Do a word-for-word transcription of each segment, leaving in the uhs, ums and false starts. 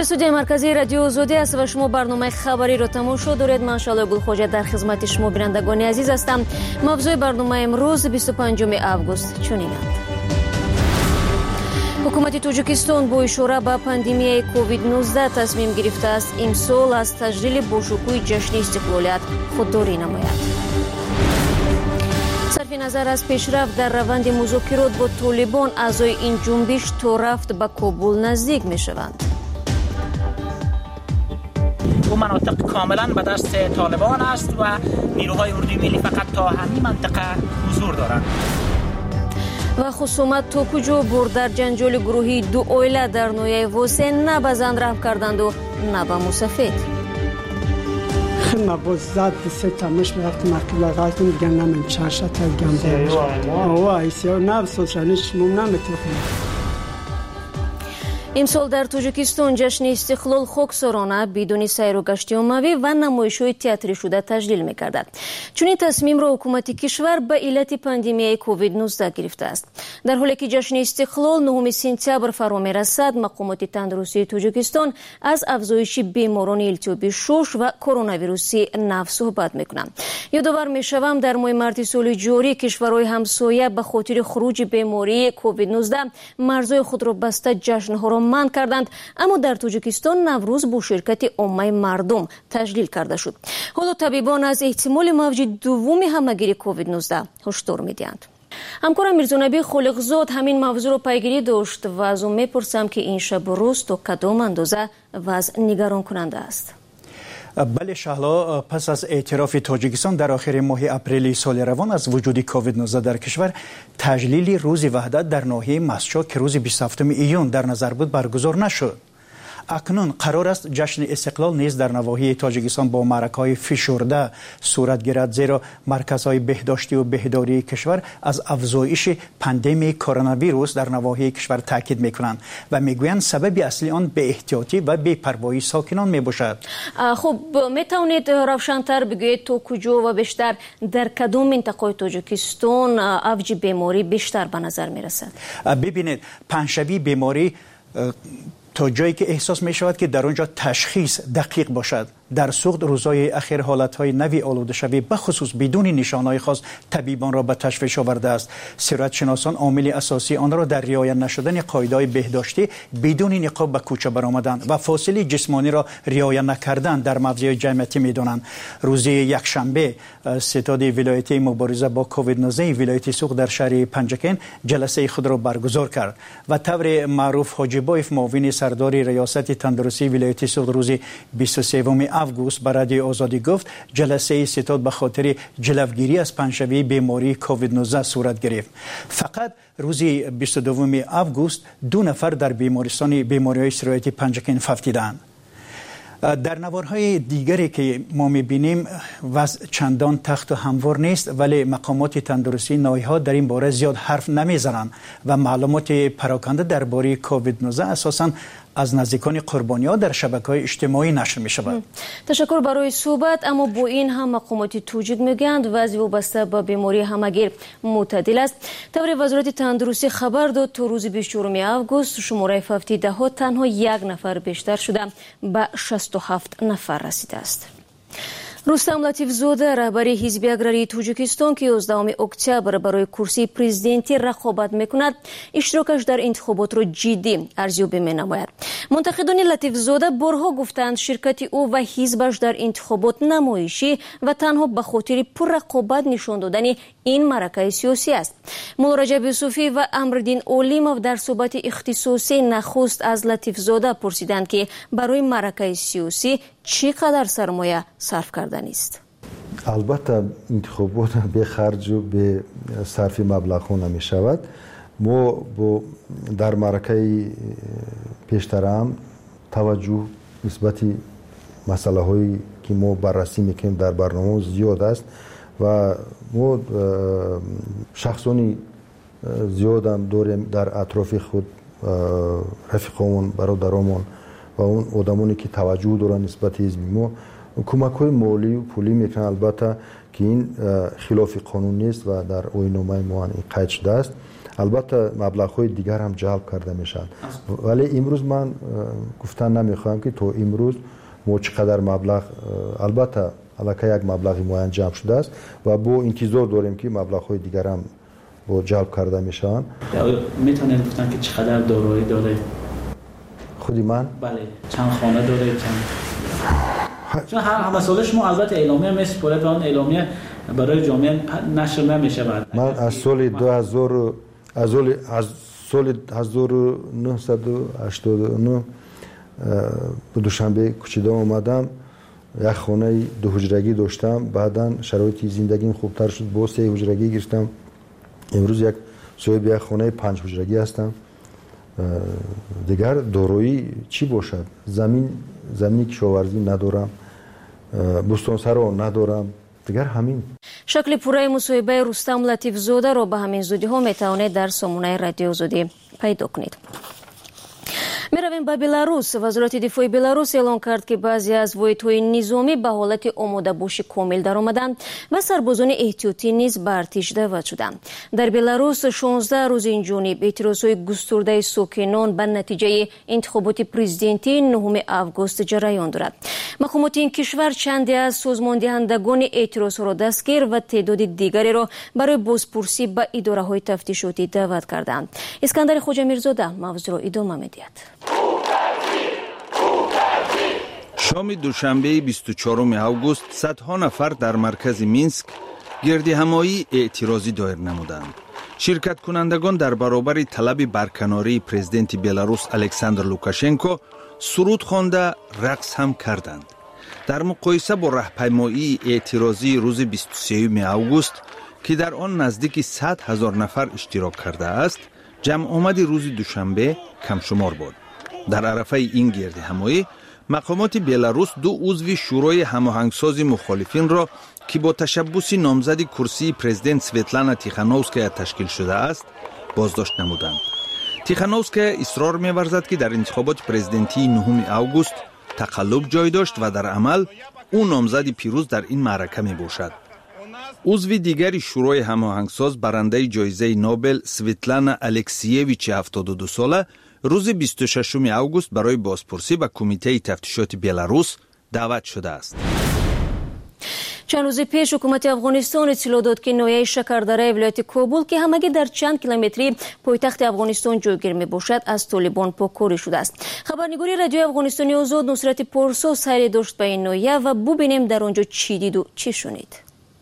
اینجا استودیوی مرکزی رادیو آزادی است و شما برنامه خبری را تماشا دارید. من شعله گلخواجه در خدمت شما بینندگان عزیز هستم. موضوع برنامه امروز بیست و پنجم آگوست چنینند: حکومت تاجیکستان با اشاره به پاندمیای کووید نوزده تصمیم گرفته است امسال از تجلیل باشکوه جشن استقلالیت خودداری نماید. صرف نظر از پیشرفت در روند مذاکرات با طالبان، اعضای این جنبش تا رفت به کابل نزدیک می شوند. او مناطق کاملا به دست طالبان است و نیروهای اردوی ملی فقط تا همین منطقه حضور دارند. و خصومت تا کجا برد در جنجال گروهی دو اویله در نویه واسه نه به زن رحم کردند و نه به موسفید. ما باز زد سه تمش وقت مرکب لغاستم دیگه نمیم چرشت گم دارش وای سیاه نفس شنش مم نمیتونم. امسال در تاجیکستان جشن استقلال خاکسارانه بدون سیر و گشت عمومی و نمایش‌های تئاتری شده تجلیل می‌گردد. چون این تصمیم را حکومت کشور به علت پاندمیای کووید نوزده گرفته است. در حالی که جشن استقلال نهم سپتامبر فرا می‌رسد، مقامات تندرستی تاجیکستان از افزایش بیماران التهاب شش و کرونا ویروسی نو صحبت می‌کنند. یادآور می‌شوم در ماه مارس سال جاری کشورهای همسایه به خاطر خروج بیماری کووید نوزده مرزهای خود را بسته جشن‌ها را منع کردند، اما در تاجیکستان نوروز با شرکت عامه مردم تجلیل کرده شد. حالا طبیبان از احتمال موج دوم حمله‌گیری کووید نوزده هشدار می‌دهند. همکارم میرزانبی خالقزاد همین موضوع رو پیگیری داشت و از اون میپرسم که این شب و روز تا کدام اندازه وضع نگران کننده است. بله شهلا، پس از اعتراف تاجیکستان در آخر ماه اپریل سال روان از وجود کووید نوزده در کشور، تجلیل روز وحدت در ناحیه مسجد که روز بیست و هفتم ایون در نظر بود برگزار نشد. اکنون قرار است جشن استقلال نیز در نواحی تاجیکستان با معرکه‌های فشرده صورت گیرد، زیرا مرکزهای بهداشتی و بهداری کشور از افزایش پاندمی کرونا ویروس در نواحی کشور تاکید می‌کنند و میگویند سبب اصلی آن به احتیاطی و بی‌پروایی ساکنان میباشد. خب میتونید روشن‌تر بگویید تا کجا و بیشتر در کدام منطقه تاجیکستان اوج بیماری بیشتر به نظر میرسد؟ ببینید، پنجشنبه بیماری تا جایی که احساس می شود که در آنجا تشخیص دقیق باشد. در سوخت روزهای اخیر حالتهای نوی آلوده شوی بخصوص بدون نشانهای خاص طبیبان را به تشویش آورده است. سیرت شناسان عامل اساسی آن را در رعایت نشدن قاعده‌های بهداشتی، بدون نقاب به کوچه برآمدن و فاصله جسمانی را رعایت نکردن در موضع جمعیتی می‌دانند. روز یکشنبه ستاد ولایتی مبارزه با کووید نوزده ولایت سوخت در شهر پنجکین جلسه خود را برگزار کرد و طور معروف حاجی بایف معاون سردار ریاست تندرستی ولایت سوخت روز بیست و سوم آگوست به رادیو آزادی گفت جلسه ستاد به خاطر جلوگیری از پنجشنبه بیماری کووید نوزده صورت گرفت. فقط روز بیست و دوم آگوست دو نفر در بیمارستان بیماری‌های سرایتی پنجکین فوتیدند. در نوارهای دیگری که ما می‌بینیم وضع چندان تخت و هموار نیست، ولی مقامات تندرستی ناحیه‌ها در این باره زیاد حرف نمیزنند و معلومات پراکنده درباره کووید نوزده اساساً از نزدیکان قربانی‌ها در شبکه‌های اجتماعی نشر می‌شود. تشکر برای صحبت. اما با این هم مقامات توجیه میگویند وضع وابسته به بیماری همگیر معتدل است. طور وزارت تندرستی خبر داد تا روز بیست و چهارم آگوست شماره فوتیده‌ها تنها یک نفر بیشتر شده به شصت و هفت نفر رسیده است. رستم لطیفزاده رهبر حزب اگراری تاجیکستان که یازدهم اکتبر برای کرسی پرزیدنتی رقابت میکند، اشتراکش در انتخابات را جدی ارزیابی مینماید. منتقدان لطیفزاده بارها گفتند شرکت او و حزبش در انتخابات نمایشی و تنها به خاطر پررقابت نشان دادن این معرکه سیاسی است. مولا رجب یوسفی و امرالدین اولیموف در صحبت اختصاصی نخست از لطیفزاده پرسیدند که برای معرکه سیاسی چقدر سرمایه صرف کردن است. البته انتخابات به خرج و به صرف مبلغ ها نمی شود. ما در معرکه پیشتر هم توجه نسبت مسئله هایی که ما بررسی میکنیم در برنامه زیاد است و ما شخصانی زیاد هم داریم در اطراف خود، رفیقامون، برادرامون و اون آدمانی که توجه دارن نسبت حزب ما کمک های مالی و پولی میکنن، البته که این خلاف قانون نیست و در آیین‌نامه ما این قید شده است. البته مبلغ‌های دیگر هم جلب کرده میشن، ولی امروز من گفتن نمیخوام که تو امروز ما چقدر مبلغ، البته البته یک مبلغی معین جمع شده است و با انتظار داریم که مبلغ‌های دیگر هم با جلب کرده میشن. میتونید گفتن که چقدر دارایی داره؟ خودی من؟ بله. چند خانه داره؟ چند؟ چون هر مسئله شما البته اعلامیه میسپره به آن اعلامیه برای جامعه نشر نمیشه. بعد من از سال دو هزار از سال از سال هزار و نهصد و هشتاد و نه به دوشنبه کوچیده اومدم، یک خانه دو حجرگی داشتم، بعدا شرایط زندگیم خوبتر شد، با سه حجرگی گرفتم، امروز یک صاحب یک خانه پنج حجرگی هستم. دیگر دارایی چی باشد؟ زمین زمینی کشاورزی ندارم، بوستانسرا ندارم، دیگر همین. شکل پوره مصاحبه رستم لطیف زاده را به همین زودی ها میتوانید در سامانه رادیو زودی پیدا کنید. میرویم به بلاروس. وزارت دفاع بلاروس اعلام کرد که بعضی از واحدهای نظامی به حالت آماده باش کامل درآمدند و سربازان احتیاطی نیز به ارتش دعوت شدند. در بلاروس شانزده روز این جانب اعتراضهای گسترده ساکنان به نتیجه انتخابات پرزیدنتی نهم آگوست جریان دارد. مقامات این کشور چندی از سازماندهندگان اعتراض را دستگیر و تعداد دیگری را برای بازپرسی به اداره‌های تفتیشاتی دعوت کردند. اسکندر خواجه میرزاده موضوع را ادامه می‌دهد. شام دوشنبه بیست و چهارم آگوست صدها نفر در مرکز مینسک گردی همایی اعتراضی دایر نمودند. شرکت کنندگان در برابر طلب برکناری پرزیدنت بلاروس الکساندر لوکاشنکو سرود خوانده رقص هم کردند. در مقایسه با راهپیمایی اعتراضی روز بیست و سوم آگوست که در آن نزدیک صد هزار نفر اشتراک کرده است، جمع آمد روز دوشنبه کم شمار بود. در عرفه این گرد همایی مقامات بلاروس دو عضو شورای هماهنگساز مخالفین را که با تشبث نامزد کرسی پرزیدنت سویتلانا تیخانووسکایا تشکیل شده است بازداشت نمودند. تیخانووسکایا اصرار می‌ورزد که در انتخابات پرزیدنتی نهم آگوست تقلب جای داشت و در عمل او نامزد پیروز در این معرکه میباشد. عضو دیگری شورای هماهنگساز برنده جایزه نوبل سویتلانا الکسیویچ هفتاد و دو ساله روز بیست و ششم آگوست برای بازپرسی به کمیته تفتیشات بلاروس دعوت شده است. چند روز پیش حکومت افغانستان اطلاع داد که ناحیه شکردره ولایت کابل که همگی در چند کیلومتری پایتخت افغانستان جایگیر می باشد از طالبان پاکاری شده است. خبرنگاری رادیو افغانستانی آزاد نصرت پارسا سیر داشت به این ناحیه و ببینیم در آنجا چی دید و چی شنید.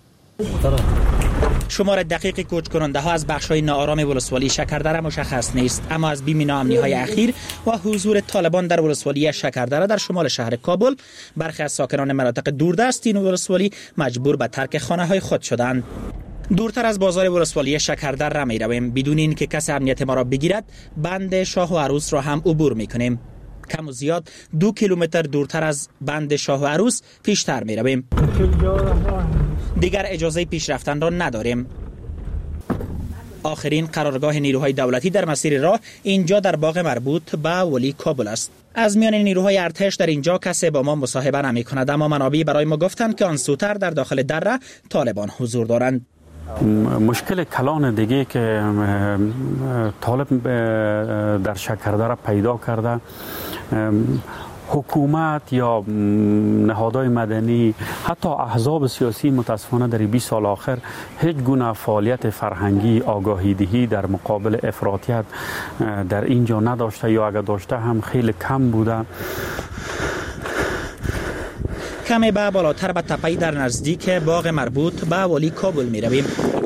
شمار دقیق کوچ کننده ها از بخش‌های ناآرام ولسوالی شکردره مشخص نیست، اما از بیم ناامنی‌های اخیر و حضور طالبان در ولسوالی شکردره در شمال شهر کابل، برخی از ساکنان مناطق دوردست این ولسوالی مجبور به ترک خانه‌های خود شدند. دورتر از بازار ولسوالی شکردره می رویم، بدون اینکه کسی امنیت ما را بگیرد بند شاه و عروس را هم عبور می کنیم. کم و زیاد دو کیلومتر دورتر از بند شاه و عروس پیشتر می رویم. دیگر اجازه پیش رفتن را نداریم. آخرین قرارگاه نیروهای دولتی در مسیر راه اینجا در باغ مربوط به ولی کابل است. از میان نیروهای ارتش در اینجا کسی با ما مصاحبه نمی کند، اما منابع برای ما گفتند که آن سوتر در داخل دره طالبان حضور دارند. مشکل کلان دیگه که طالب در شکردره پیدا کرده، حکومت یا نهادهای مدنی حتی احزاب سیاسی متاسفانه در بیست سال آخر هیچ گونه فعالیت فرهنگی آگاهی دهی در مقابل افراطیت در اینجا نداشته یا اگر داشته هم خیلی کم بوده. کمی به بالاتر به تپه‌ای در نزدیک باغ مربوط به ولی کابل می رویم.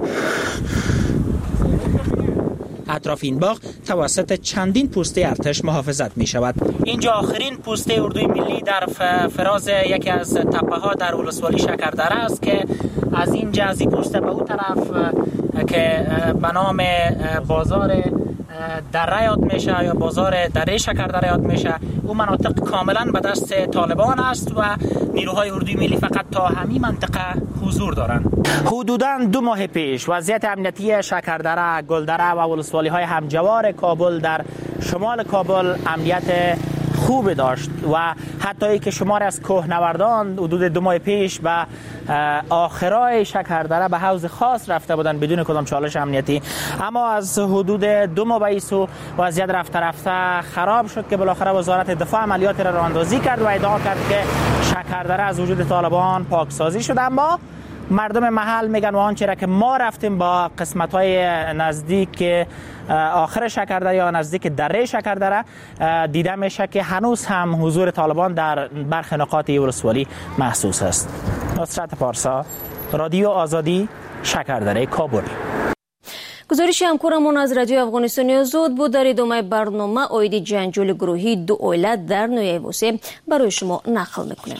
اطراف این باغ توسط چندین پوسته ارتش محافظت می شود. اینجا آخرین پوسته اردوی ملی در فراز یکی از تپه ها در ولسوالی شکردره است که از اینجا از این پوسته به اون طرف که به نام بازار دره یاد میشه یا بازار دره شکردره یاد میشه، اون مناطق کاملا به دست طالبان است و نیروهای اردوی ملی فقط تا همین منطقه حضور دارند. حدوداً دو ماه پیش وضعیت امنیتی شکردره، گلدره و ولسوالی های همجوار کابل در شمال کابل امنیت خوب داشت و حتی ای که شمار از کوهنوردان حدود دو ماه پیش به آخرای شکردره به حوض خاص رفته بودند بدون کدام چالش امنیتی، اما از حدود دو ماه به سو وضعیت رفته رفته خراب شد که بالاخره وزارت دفاع عملیات را راهاندازی کرد و ادعا کرد که شکردره از وجود طالبان پاکسازی شد. اما مردم محل میگن و آنچه را که ما رفتیم با قسمت‌های نزدیک آخر شکردره یا نزدیک دره شکردره دیده میشه که هنوز هم حضور طالبان در برخی نقاط ولسوالی محسوس است. نصرت پارسا، رادیو آزادی، شکردره کابل. گزارش همکارمون از رادیو افغانستان آزاد بود. در ادامه برنامه عاید جنجال گروهی دو عائله در نویه وسه برای شما نقل میکنیم.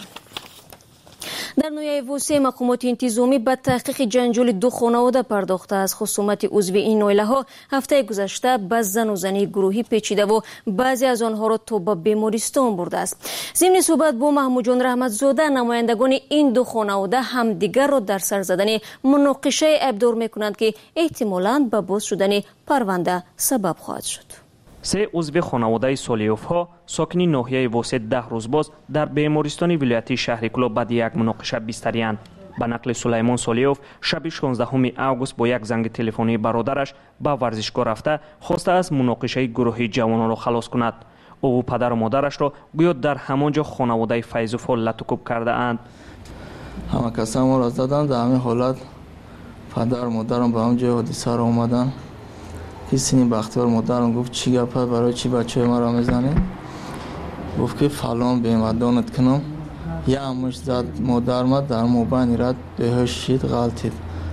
در نویه وسه مقامات انتظامی به تحقیق جنجال دو خانواده پرداخته. از خصومت عضو این عائله ها هفته گذشته به زن و زنی گروهی پیچیده و بعضی از آنها را تا به بیمارستان برده است. ضمن صحبت با محمود جان رحمت زاده، نمایندگان این دو خانواده همدیگر را در سر زدن مناقشه ابدار میکنند که احتمالاً به باز شدن پرونده سبب خواهد شد. سه عضو خانواده سالیوف ها ساکنی ناحیه وسه ده روز باز در بیمارستان ولایتی شهر کلاب بعد یک مناقشه بستریاند. به نقل سلیمان سالیوف شب شانزدهم اوگوست با یک زنگ تلفنی برادرش به ورزشگاه رفته خواسته از مناقشه گروهی جوانان را خلاص کند. او و پدر و مادرش را گویا در همانجا خانواده فیضوف لطکوب کرده اند. همه کسا ما را زدن، در همین حالت پدر و مادرم به همجای حادثه را اومدن. کسی بختیار مادرم گفت چی گپه، برای چی بچه ما را میزنی؟ گفت که فلان بیمدانت کنم. یه همش زد مادرم در موبین رد بهش شید غلطید.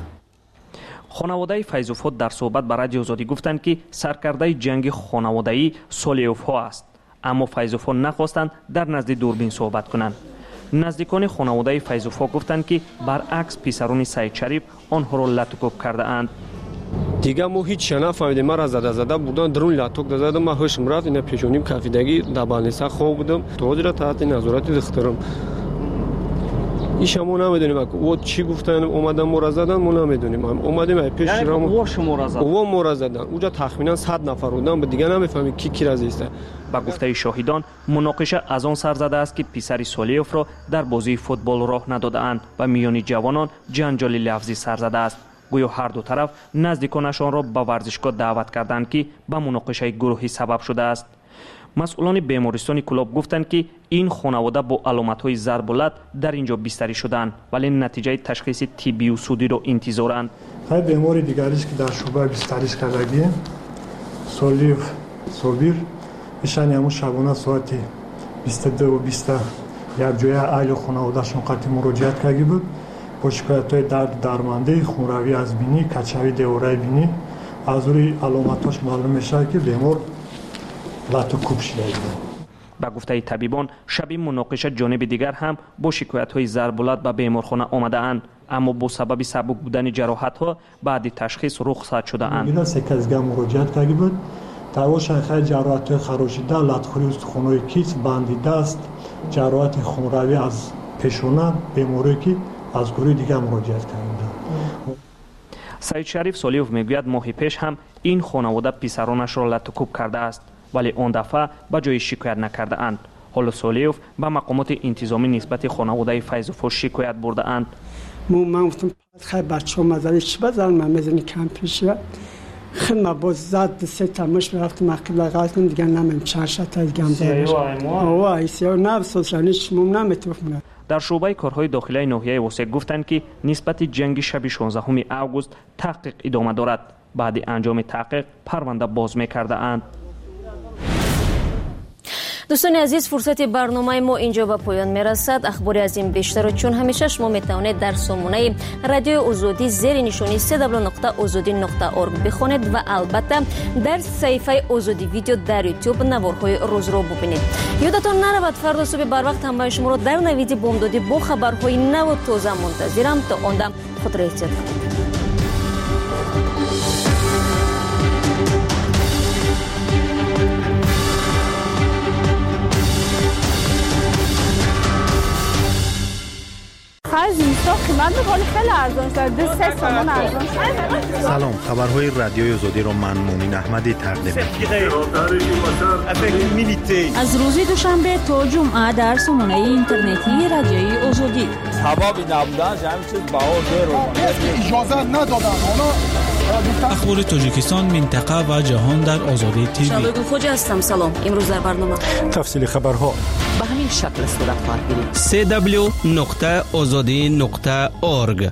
خانواده فیضوف در صحبت به رادیو آزادی گفتند که سرکرده جنگ خانواده‌ای سالیوف ها است، اما فیضوف نخواستند در نزد دوربین صحبت کنند. نزدیکان خانواده فیضوف گفتند که برعکس پسران سعید شریف آنها را لطکوب کرده اند. دیگه ما هیچ نفهمیدیم، ما را زده زده بودن، درون لطک دادم، ما هوشم رفت، اینا پیشونیم کافیدگی دبانیسا خواب بودم، تو را تحت نظارت دخترم. ایش ما نمیدونیم او چی گفتن اومدن ما را زدن، ما نمیدونیم. اومدیم پیش را او شما را زدن. او ما را زدن. اونجا تخمینا صد نفر بودن، به دیگه نمیفهمیم کی کی را زیسته. با گفته شاهدان مناقشه از آن سر زده است که پسر سالیوف را در بازی فوتبال راه ندادند و میان جوانان جنجال لفظی سر زده است. گویا هر دو طرف نزدیکانشان را به ورزشگاه دعوت کردند که به مناقشه گروهی سبب شده است. مسئولان بیمارستان کلاب گفتند که این خانواده با علامت‌های ضرب و لط در اینجا بستری شدند، ولی نتیجه تشخیص طبی و سودی را انتظارند. های بیماری دیگری که در شعبه بستری کردگی سالیوف صابیر ایشان همون شبانه ساعت بیست و دو و بیست یک جای اهل خانواده‌شون قطعی مراجعت کرده بود با شکایت‌های درد درمانده، خونروی از بینی، کچوی دیواره بینی. از روی علامتاش معلوم میشه که بیمار لطکوب شده است. با گفته طبیبان شب مناقشه جانب دیگر هم با شکایت‌های ضرب و لط به بیمارخانه آمده اند، اما با سبب سبک بودن جراحت‌ها بعد تشخیص رخصت شده اند. اینا سکزگاه مراجعت کرده بود. دعواشان خیلی جراحت خراشیده، لطخوری استخوان‌های کیس بندیده است، جراحت خونروی از پیشونه، بیماری که از گروه دیگه مراجعت کردند. سعید شریف سالیوف میگوید ماه پیش هم این خانواده پسرانش را لطکوب کرده است، ولی آن دفعه به جای شکایت نکرده اند. حالا سالیوف به مقامات انتظامی نسبت خانواده فیضوف شکایت برده اند. من گفتم خیلی بچه ها مزدی چی بزن من میزنی کم پیشه خیلی ما باز زد سه تماش میرفتم مقیب لغاز کنم دیگه نمیم چند شد از گم زدش آوه ایسی ها نفسوس رانیش مم نمیتوفمونه. در شعبه کارهای داخلی ناحیه وسه گفتند که نسبت جنگ شب شانزدهم اوگوست تحقیق ادامه دارد. بعد انجام تحقیق پرونده باز می‌کرده اند. دوستان عزیز، فرصت برنامه ما اینجا به پایان میرسد. اخباری از این بیشتر چون همیشه شما میتوانید در سامانه رادیو آزادی زیر نشانی سه دبلیو نقطه آزادی نقطه اورگ بخونید و البته در صفحه آزادی ویدیو در یوتیوب نوارهای روز را ببینید. یادتان نرود فردا صبح بر وقت همراه شما را در نوید بامدادی با خبرهای نو و تازه منتظرم. تا آن دم خود را احتیاط کنید. زمستان قیمت می‌کنه خیلی ارزان شد. دو سه تومن ارزان شد. سلام، خبرهای رادیوی آزادی را من مؤمن احمدی تقدیم می‌کنم. از روز دوشنبه تا جمعه در سامانه اینترنتی رادیوی آزادی. هوا بی نبودن همین چیز باور داره. اجازه ندادن اونا. اخبار تاجیکستان، منطقه و جهان در آزادی تیوی. شادو خوج هستم. سلام. امروز در برنامه تفصیل خبرها به همین شکل صورت خواهد گرفت. سه دبلیو نقطه آزادی نقطه اورگ.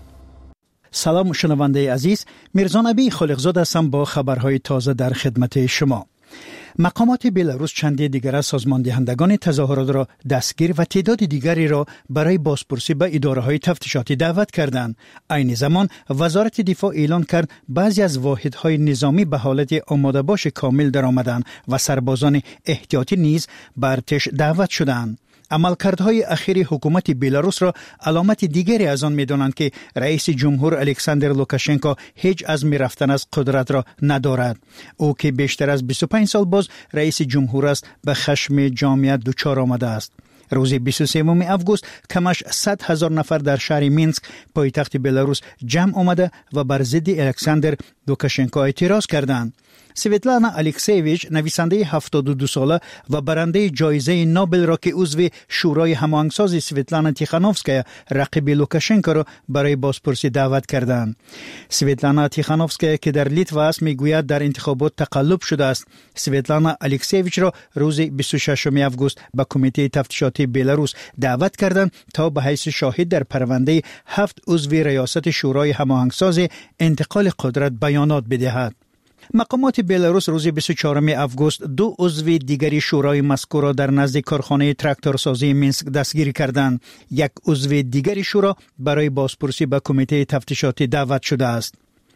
سلام شنونده عزیز، میرزا نبی خالقزاد هستم با خبرهای تازه در خدمت شما. مقامات بلاروس چندی دیگر از سازمان دهندگان تظاهرات را دستگیر و تعداد دیگری را برای بازپرسی به اداره‌های تفتیشاتی دعوت کردند. عین زمان وزارت دفاع اعلان کرد بعضی از واحدهای نظامی به حالت آماده باش کامل درآمدند و سربازان احتیاطی نیز به ارتش دعوت شدند. عملکردهای اخیر حکومت بلاروس را علامت دیگری از آن می‌دانند که رئیس جمهور الکساندر لوکاشنکو هیچ عزم رفتن از قدرت را ندارد. او که بیشتر از بیست و پنج سال باز رئیس جمهور است به خشم جامعه دچار آمده است. روز بیست و سوم آگوست کمش صد هزار نفر در شهر مینسک پایتخت بلاروس جمع آمده و بر ضد الکساندر لوکاشنکو اعتراض کردند. سویتلانا الکسیویچ، نویسنده هفتاد و دو ساله و برنده جایزه نوبل را که عضو شورای هماهنگساز سویتلانا تیخانوفسکایا رقیب لوکاشنکو را برای بازپرسی دعوت کردند. سویتلانا تیخانوفسکایا که در لیتوا است میگوید در انتخابات تقلب شده است. سویتلانا الکسیویچ را روز بیست و ششم آگوست به کمیته تفتیشاتی بلاروس دعوت کردند تا به حیث شاهد در پرونده هفت عضو ریاست شورای هماهنگساز انتقال قدرت بیانات بدهد. مقامات بلاروس روز بیست و چهارم آگوست دو عضو دیگری شورای مذکور را در نزد کارخانه تراکتورسازی مینسک دستگیر کردند. یک عضو دیگری شورا برای بازپرسی به کمیته تفتیشاتی دعوت شده است.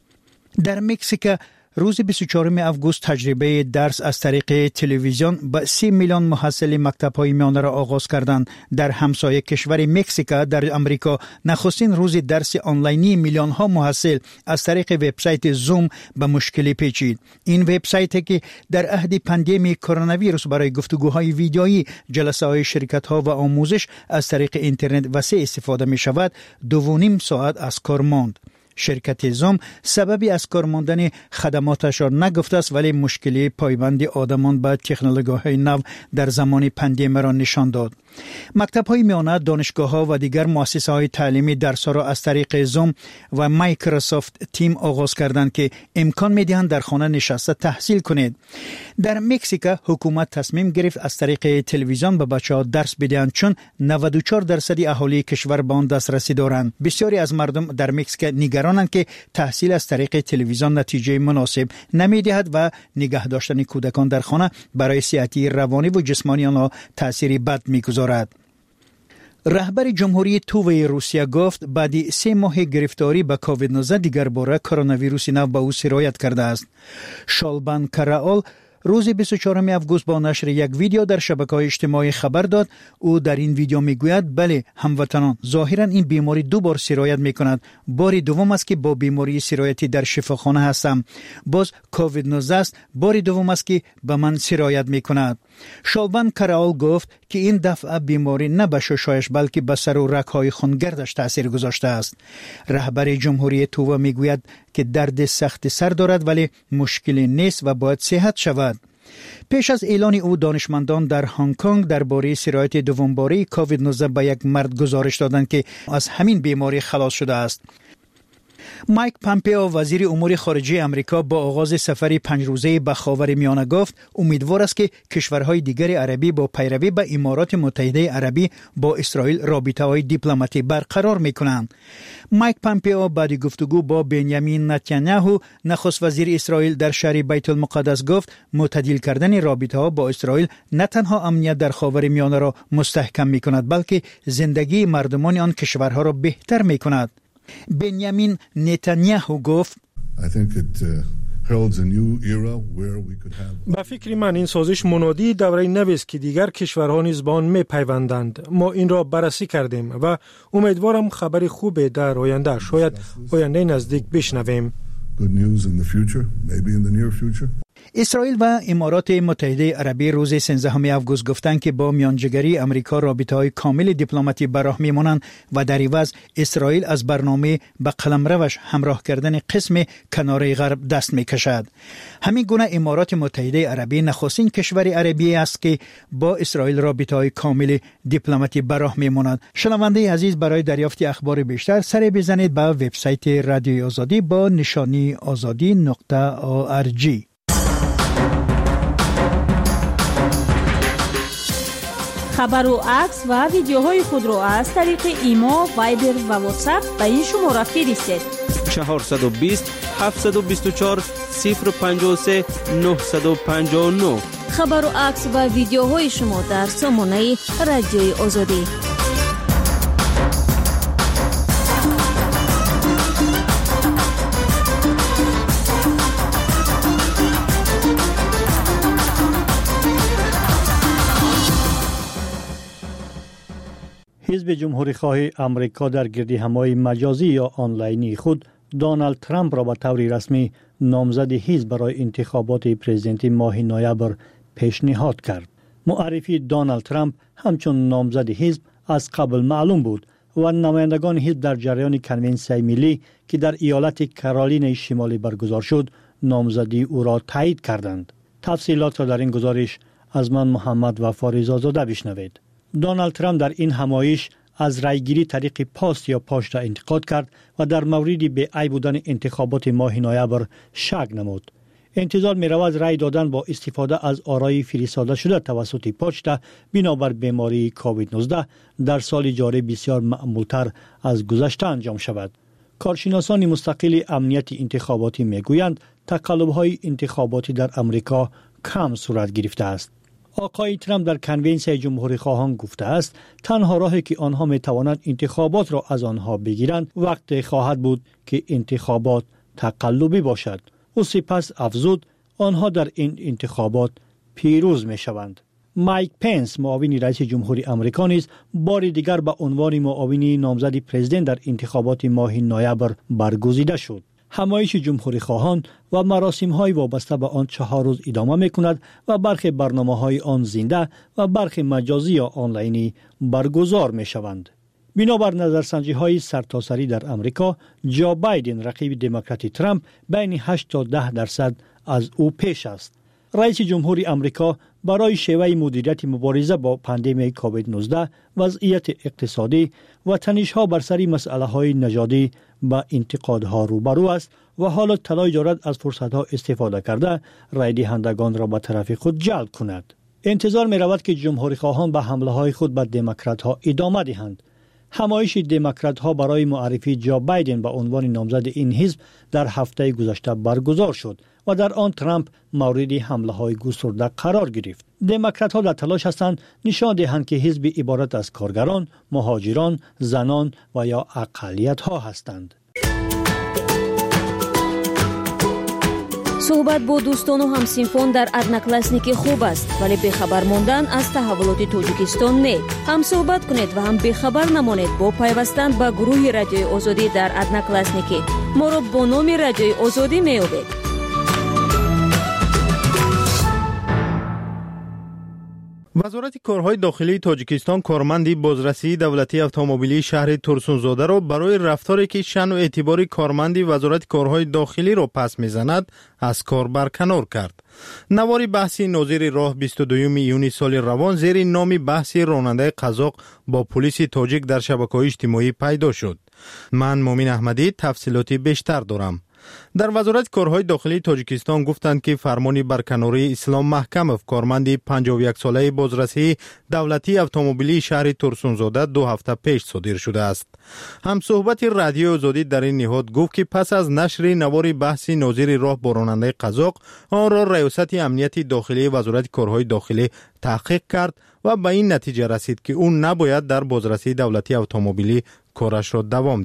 در مکزیک روز بیست و چهارم آگوست تجربه درس از طریق تلویزیون به سی میلیون محصل مکتب‌های میانه را آغاز کردند. در همسایه کشور مکزیک در آمریکا نخستین روز درس آنلاینی میلیون ها محصل از طریق وبسایت زوم به مشکلی پیچید. این وبسایتی که در عهد پاندمی کرونا ویروس برای گفتگوهای ویدیویی، جلسه‌های شرکت‌ها و آموزش از طریق اینترنت وسیع استفاده می‌شود، دو و نیم ساعت از کار ماند. شرکت زوم سببی از کار ماندن خدماتش را نگفته است، ولی مشکلی پایبند آدمان به تکنولوژی‌های نو در زمان پاندمی را نشان داد. مکتب‌های میانه، دانشگاه‌ها و دیگر مؤسسه‌های تعلیمی درس‌ها را از طریق زوم و مایکروسافت تیم آغاز کردند که امکان می‌دهند در خانه نشسته تحصیل کنید. در مکزیک حکومت تصمیم گرفت از طریق تلویزیون به بچه‌ها درس بدهند، چون نود و چهار درصد اهالی کشور به آن دسترسی دارند. بسیاری از مردم در مکزیک نگرانند که تحصیل از طریق تلویزیون نتیجه مناسب نمی‌دهد و نگه داشتن کودکان در خانه برای صحتی روانی و جسمانی آنها تأثیری بد می‌گذارد. رهبر جمهوری تووی روسیه گفت بعد سه ماه گرفتاری به کووید نوزده دیگر باره کرونا ویروس نو به او سرایت کرده است. شالبان کراول روز بیست و چهارم آگوست با نشر یک ویدیو در شبکه‌های اجتماعی خبر داد. او در این ویدیو میگوید بله هموطنان، ظاهرا این بیماری دو بار سرایت میکند. بار دوم است که با بیماری سرایتی در شفاخانه هستم. باز کووید نوزده است. بار دوم است که به من سرایت میکند. شالبان کراول گفت که این دفعه بیماری نه به ششایش بلکه به سر و رگ‌های خونگردش تاثیر گذاشته است. رهبر جمهوری تووا میگوید که درد سخت سر دارد ولی مشکلی نیست و باید صحت شود. پیش از اعلان او دانشمندان در هنگ کنگ درباره سرایت دومباره کووید نوزده به یک مرد گزارش دادند که از همین بیماری خلاص شده است. مایک پامپئو وزیر امور خارجه آمریکا با آغاز سفری پنج روزه به خاورمیانه گفت امیدوار است که کشورهای دیگر عربی با پیروی به امارات متحده عربی با اسرائیل رابطه‌های دیپلماتی برقرار می‌کنند. مایک پامپئو بعد گفتگو با بنیامین نتانیاهو نخست وزیر اسرائیل در شهر بیت المقدس گفت معتدل کردن رابطه‌ها با اسرائیل نه تنها امنیت در خاورمیانه را مستحکم می‌کند بلکه زندگی مردمان آن کشورها را بهتر می‌کند. بنیامین نتانیاهو گفت به فکر من این سازش منادی دوره نوی است که دیگر کشورها نیز به آن می‌پیوندند. ما این را بررسی کردیم و امیدوارم خبر خوب در آینده، شاید آینده نزدیک بشنویم. اسرائیل و امارات متحده عربی روز سیزدهم آگوست گفتند که با میانجیگری آمریکا رابطه‌های کامل دیپلماتی به راه می‌مانند و در عوض اسرائیل از برنامه به قلمروش همراه کردن قسم کناره غرب دست می‌کشد. همین گونه امارات متحده عربی نخستین کشور عربی است که با اسرائیل رابطه‌های کامل دیپلماتی به راه می‌ماند. شنونده عزیز، برای دریافت اخبار بیشتر سر بزنید به وبسایت رادیوی آزادی با نشانی آزادی نقطه او آر جی. خبر و عکس و ویدیوهای خود را از طریق ایما، وایبر و واتساپ به این شماره فرستید: چهارصد و بیست هفتصد و بیست و چهار صفر پنجاه و سه نهصد و پنجاه و نه. خبر و عکس و ویدیوهای شما در سامانه رادیوی آزادی. حزب جمهوری‌خواه آمریکا در گردهمایی مجازی یا آنلاینی خود دونالد ترامپ را به طور رسمی نامزد حزب برای انتخابات پرزیدنتی ماه نوامبر پیشنهاد کرد. معرفی دونالد ترامپ همچون نامزد حزب از قبل معلوم بود و نمایندگان حزب در جریان کنونسیون ملی که در ایالت کارولین شمالی برگزار شد نامزدی او را تایید کردند. تفصیلات را در این گزارش از من محمد و فاریز آزاده بشنوید. دونالد ترامپ در این همایش از رایگیری طریق پست یا پاشت را انتقاد کرد و در مورد بی‌عیب بودن انتخابات ماه نوامبر شک نمود. انتظار می رود رای دادن با استفاده از آرای فرستاده شده توسط پاشت بنابر بیماری کووید نوزده در سال جاری بسیار معمولتر از گذشته انجام شود. کارشناسان مستقل امنیت انتخاباتی می گویند تقلب‌های انتخاباتی در امریکا کم صورت گرفته است. آقای ترامپ در کنونسیون جمهوری خواهان گفته است تنها راهی که آنها می توانند انتخابات را از آنها بگیرند وقت خواهد بود که انتخابات تقلبی باشد. و سپس افزود آنها در این انتخابات پیروز می شوند. مایک پنس معاون رئیس جمهوری آمریکا نیز بار دیگر به عنوان معاون نامزد پرزیدنت در انتخابات ماه نوامبر برگزیده شد. همایش جمهوری خواهان و مراسم های وابسته به آن چهار روز ادامه می کند و برخی برنامه های آن زنده و برخی مجازی یا آنلاینی برگزار می شوند. بنابر نظرسنجی های سرتاسری در امریکا، جو بایدن رقیب دموکرات ترامپ بین هشت تا ده درصد از او پیش است. رئیس جمهوری آمریکا برای شیوه مدیریت مبارزه با پاندمی کووید نوزده، وضعیت اقتصادی و تنش‌ها بر سر مسئله‌های نژادی با انتقادها روبرو است و حالا تلاش دارد از فرصت‌ها استفاده کرده رای دهندگان را به طرف خود جلب کند. انتظار می‌رود که جمهوری‌خواهان به حمله‌های خود به دموکرات‌ها ادامه دهند. همایش دموکرات‌ها برای معرفی جو بایدن به عنوان نامزد این حزب در هفته گذشته برگزار شد و در آن ترامپ مورد حمله‌های گسترده قرار گرفت. دموکرات‌ها در تلاش هستند نشان دهند که حزب عبارت از کارگران، مهاجران، زنان و یا اقلیت‌ها هستند. صحبت با دوستان و همسینفان در ادناکلاسنیکی خوب است، ولی بخبر ماندن از تحولات تاجیکستان نه. هم صحبت کنید و هم بخبر نمانید با پیوستن به گروه رادیوی آزادی در ادناکلاسنیکی. ما را با نام رادیوی آزادی می‌یابید. وزارت کارهای داخلی تاجیکستان کارمندی بازرسی دولتی اتومبیلی شهر تورسونزاده را برای رفتاری که شأن و اعتبار کارمندی وزارت کارهای داخلی را پس میزند از کار برکنار کرد. نوار بحثی ناظر راه بیست و دوم یونی سال روان زیر نام بحث راننده قزاق با پلیس تاجیک در شبکه‌های اجتماعی پیدا شد. من مومن احمدی تفصیلاتی بیشتر دارم. در وزارت کارهای داخلی تاجیکستان گفتند که فرمان برکناری اسلام محکمов کارمند پنجاه و یک ساله بازرسی دولتی اتومبیلی شهر تورسونزاده دو هفته پیش صادر شده است. هم صحبت رادیو آزادی در این نهاد گفت که پس از نشر نوار بحث ناظر راه با راننده قزاق آن را ریاست امنیت داخلی وزارت کارهای داخلی تحقیق کرد و به این نتیجه رسید که او نباید در بازرسی دولتی اتومبیلی کارش را دوام دهد.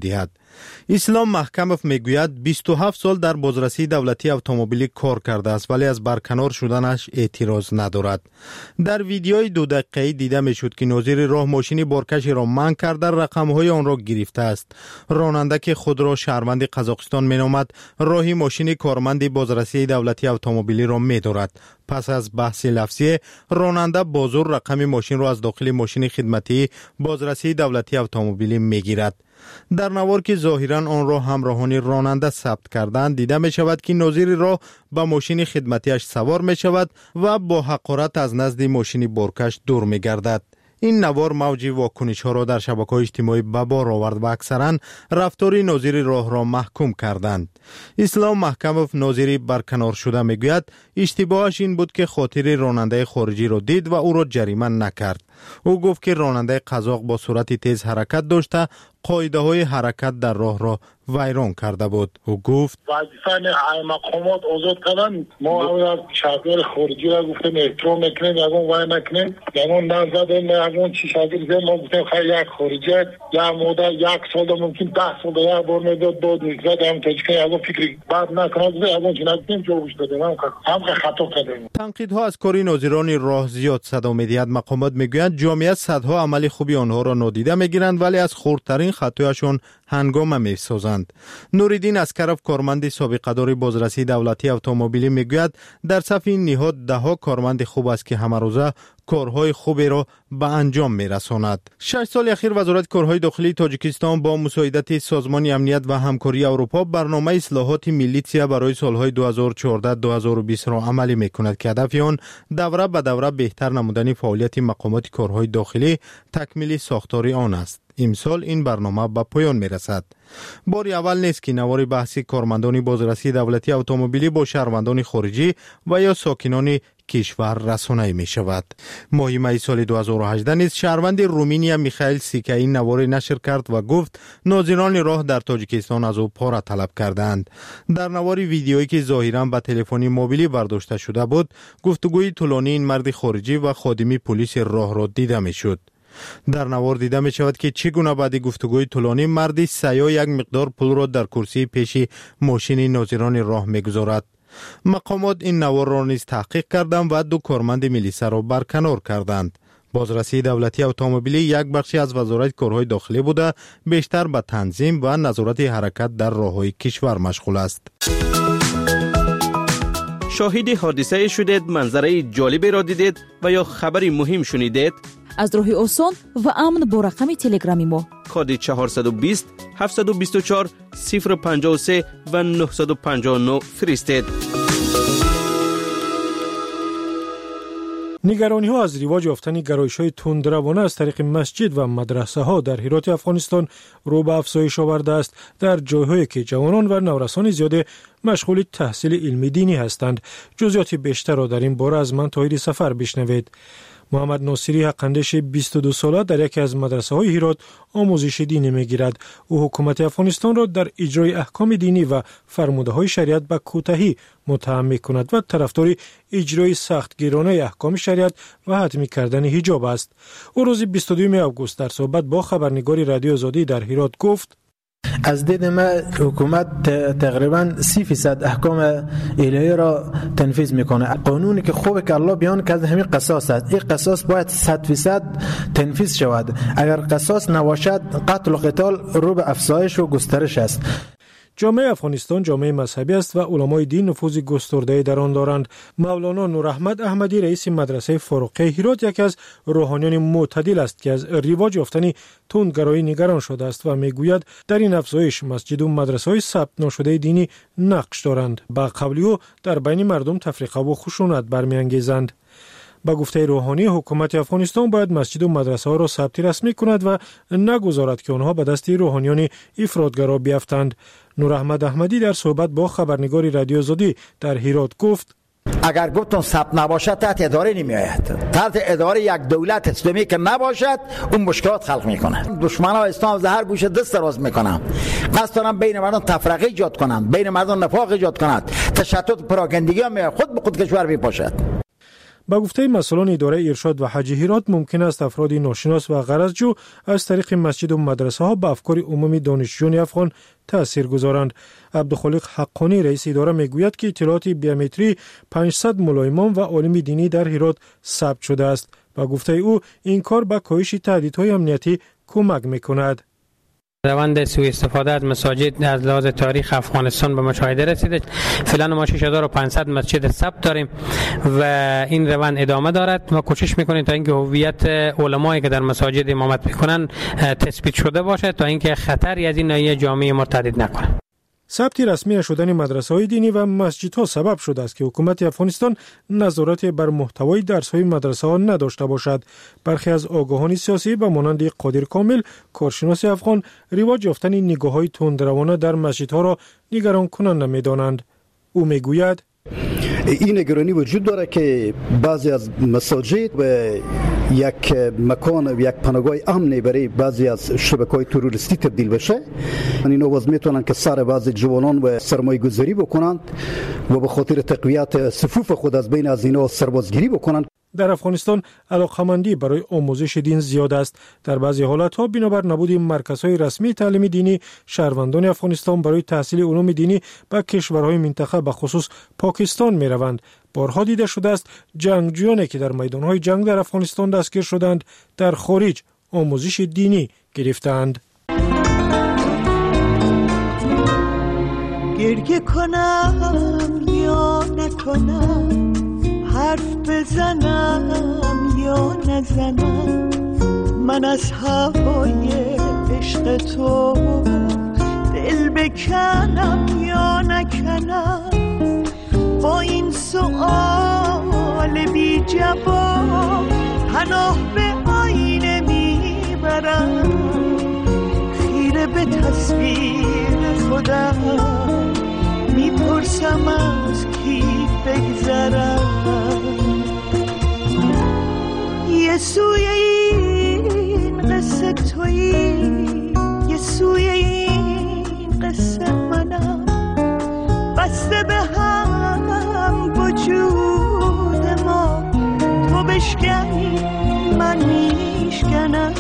اسلام محکموف میگوید بیست و هفت سال در بازرسی دولتی اتومبیلی کار کرده است ولی از برکنار شدنش اعتراض ندارد. در ویدیوی دو دقیقه‌ای دیده میشد که ناظر راه ماشین بارکشی را منع کرده رقم‌های آن را گرفته است. راننده که خود را شهروند قزاقستان مینامد راهی ماشین کارمند بازرسی دولتی اتومبیلی را می‌دارد. پس از بحث لفظی راننده بازور رقم ماشین را از داخل ماشین خدمتی بازرسی دولتی اتومبیلی میگیرد. در نوار که ظاهراً آن را همراهان راننده ثبت کردند دیده می شود که ناظر راه با ماشین خدمتیش سوار می شود و با حقارت از نزد ماشین بارکش دور می گردد. این نوار موج واکنش ها را در شبکه‌های اجتماعی به بار آورد و اکثرا رفتار ناظر راه را محکوم کردند. اسلام محکموف ناظر برکنار شده میگوید اشتباهش این بود که خاطر راننده خارجی را دید و او را جریمه نکرد. او گفت که راننده قزاق با سرعت تیز حرکت داشته قاعده های حرکت در راه را ویران کرده بود. او گفت وظیفه مقامات آزاد کردن، ما از شاگرد خارجی را گفتیم احترام میکنیم، یگون وای نکنیم، یگون نزدیم، یگون چی شاگرد ما گفتیم خیلی یک خارجی یا مدت یک سال ممکن ده سال یک بار میداد داد میزد هم تاجیکان یگون فکری بعد نکنند یگون چی نکنیم جوابش دادیم هم هم خطا کردیم. تنقیدها از کاری ناظران راه زیاد صدا می‌دهد. مقامات میگویند جامعه صدها عمل خوبی آنها را نادیده میگیرند ولی از خردترین خطایشان هنگامه میسازند. نوریدین اسکرف کارمند سابقه دار بازرسی دولتی اتومبیلی میگوید در صف این نهاد ده ها کارمند خوب است که همه روزه کارهای خوبی را به انجام میرساند. شش سال اخیر وزارت کارهای داخلی تاجیکستان با مساعدت سازمان امنیت و همکاری اروپا برنامه اصلاحات میلیتسیا برای سالهای دو هزار و چهارده تا دو هزار و بیست را عملی میکند که هدف آن دوره به دوره بهتر نمودن فعالیت مقامات کارهای داخلی تکمیل ساختاری آن است. امسال این برنامه به پایان میرسد. باری اول نیست که نوار بحثی کارمندان بازرسی دولتی اتومبیلی با شهروندان خارجی و یا ساکنان کشور رسانه می شود. ماه می سال دو هزار و هجده نیز شهروند رومینیا میخائیل سیکا این نوار نشر کرد و گفت ناظران راه در تاجیکستان از او پاره طلب کردند. در نوار ویدیویی که ظاهرا با تلفن موبیلی برداشته شده بود گفتگوی طولانی این مرد خارجی و خادمی پلیس راه را دیده می شد. در نوار دیده می شود که چگونه بعد گفتگوی طولانی مردی سیاه یک مقدار پول را در کرسی پیش ماشین ناظران راه می گذارد. مقامات این نوار را نیز تحقیق کردند و دو کارمند میلیسا را برکنار کردند. بازرسی دولتی اتومبیلی یک بخشی از وزارت کارهای داخلی بوده بیشتر به تنظیم و نظارت حرکت در راههای کشور مشغول است. شاهد حادثه شدید، منظره جالبی را دیدید و یا خبری مهم شنیدید؟ از راه آسان و امن با رقم تلگرامی ما کد چهارصد و بیست هفتصد و بیست و چهار صفر پنجاه و سه و نهصد و پنجاه و نه فرستید. نگرانی ها از رواج یافتن گرایش‌های تندروانه از طریق مسجد و مدرسه ها در هرات افغانستان رو به افزایش آورده است در جای‌هایی که جوانان و نورسان زیاد مشغول تحصیل علمی دینی هستند. جزئیات بیشتر را در این باره از من طاهر سفر بشنوید. محمد ناصری حقاندیش بیست و دو ساله در یکی از مدرسه های هرات آموزش دینی میگیرد. او حکومت افغانستان را در اجرای احکام دینی و فرموده های شریعت به کوتاهی متهم میکند و طرفدار اجرای سختگیرانه احکام شریعت و حتمی کردن حجاب است. او روز بیست و دوم آگوست در صحبت با خبرنگار رادیو آزادی در هرات گفت: از دید ما حکومت تقریبا سی فیصد احکام الهی را تنفیذ میکنه. قانونی که خوبه که الله بیان کرده همین قصاص است. این قصاص باید صد فیصد تنفیذ شود. اگر قصاص نباشد قتل و قتال رو به افزایش و گسترش است. جامعه افغانستان جامعه مذهبی است و علمای دین نفوذ گسترده در آن دارند. مولانا نوراحمد احمدی رئیس مدرسه فاروقه هرات یکی از روحانیان معتدل است که از رواج یافتن تندگرایی نگران شده است و میگوید در این افزایش مسجد و مدرسه‌های ثبت نشده دینی نقش دارند. با قبلی او در بین مردم تفریقه و خشونت برمیانگیزند. با گفته روحانی حکومت افغانستان باید مسجد و مدرسه ها را ثبت رسمی کند و نگذارد که آنها به دست روحانیان افراطگرا بیفتند. نوراحمد احمدی در صحبت با خبرنگار رادیو آزادی در هرات گفت: اگر گفتم ثبت نباشد تحت اداره نمی آید. تحت اداره یک دولت اسلامی که نباشد اون مشکلات خلق میکنه. دشمنان اسلام از هر گوشه دست دراز میکنن. قصد دارن بین مردم تفرقه ایجاد کنند، بین مردم نفاق ایجاد کنند، تشتت پراکندگی هم خود به خود کشور میپاشد. با گفته مسئولان اداره ارشاد و حج هرات ممکن است افراد ناشناس و غرضجو از طریق مسجد و مدرسه ها به افکار عمومی دانشجویان افغان تأثیر گذارند. عبدالخالق حقانی رئیس اداره میگوید که اطلاعات بیومتری پانصد ملایمان و عالم دینی در هرات ثبت شده است. با گفته او این کار به کاهش تهدیدهای امنیتی کمک میکند. روند سوء استفاده از مساجد از لحاظ تاریخ افغانستان به مشاهده رسیده. فعلا ما شش هزار و پانصد مسجد ثبت داریم و این روند ادامه دارد. ما کوشش میکنیم تا اینکه هویت علمایی که در مساجد امامت میکنن تثبیت شده باشه تا اینکه خطری از این ناحیه جامعه ما تهدید نکنه. ثبت رسمی شدن مدرسه‌های دینی و مسجدها سبب شده است که حکومت افغانستان نظارت بر محتوای درس‌های مدرسه‌ها نداشته باشد. برخی از آگاهان سیاسی به مانند قادر کامل، کارشناس افغان، رواج یافتن نگاه‌های تندروانه در مسجدها را نگران کننده می‌دانند. او میگوید این نگرانی وجود داره که بعضی از مساجد و یک مکان و یک پناهگاه امنی برای بعضی از شبکه‌های تروریستی تبدیل بشه. اینا باز میتونن که سر بعضی جوانان و سرمایه گذاری بکنند و به خاطر تقویت صفوف خود از بین از اینا سربازگیری بکنند. در افغانستان علاقمندی برای آموزش دین زیاد است. در بعضی حالت‌ها بنابر نبود مرکزهای رسمی تعلیم دینی، شهروندان افغانستان برای تحصیل علوم دینی به کشورهای منطقه به خصوص پاکستان می‌روند. بارها دیده شده است جنگجویانی که در میدان‌های جنگ در افغانستان دستگیر شدند در خارج آموزش دینی گرفتند. گریه کنم یا نکنم، حرف بزنم یا نزنم، من از هوای عشق تو دل بکنم یا نکنم. با این سؤال بی جواب پناه به آینه میبرم، خیره به تصویر خودم میپرسم از کی بگذرم. یه سوی این قصه تویی، یه سوی این قصه منم، بسته به هم وجود ما، تو بشکنی من میشکنم.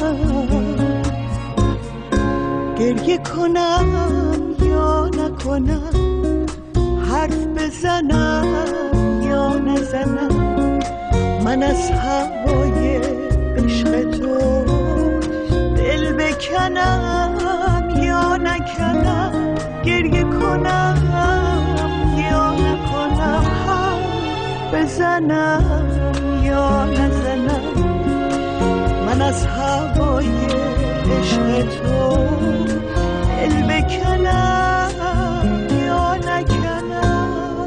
گریه کنم یا نکنم، حرف بزنم یا نزنم، من از هوای عشق تو دل بکنم یا نکنم. گریه کنم یا نکنم، حرف بزنم یا نزنم، من از هوای عشق تو دل بکنم یا نکنم.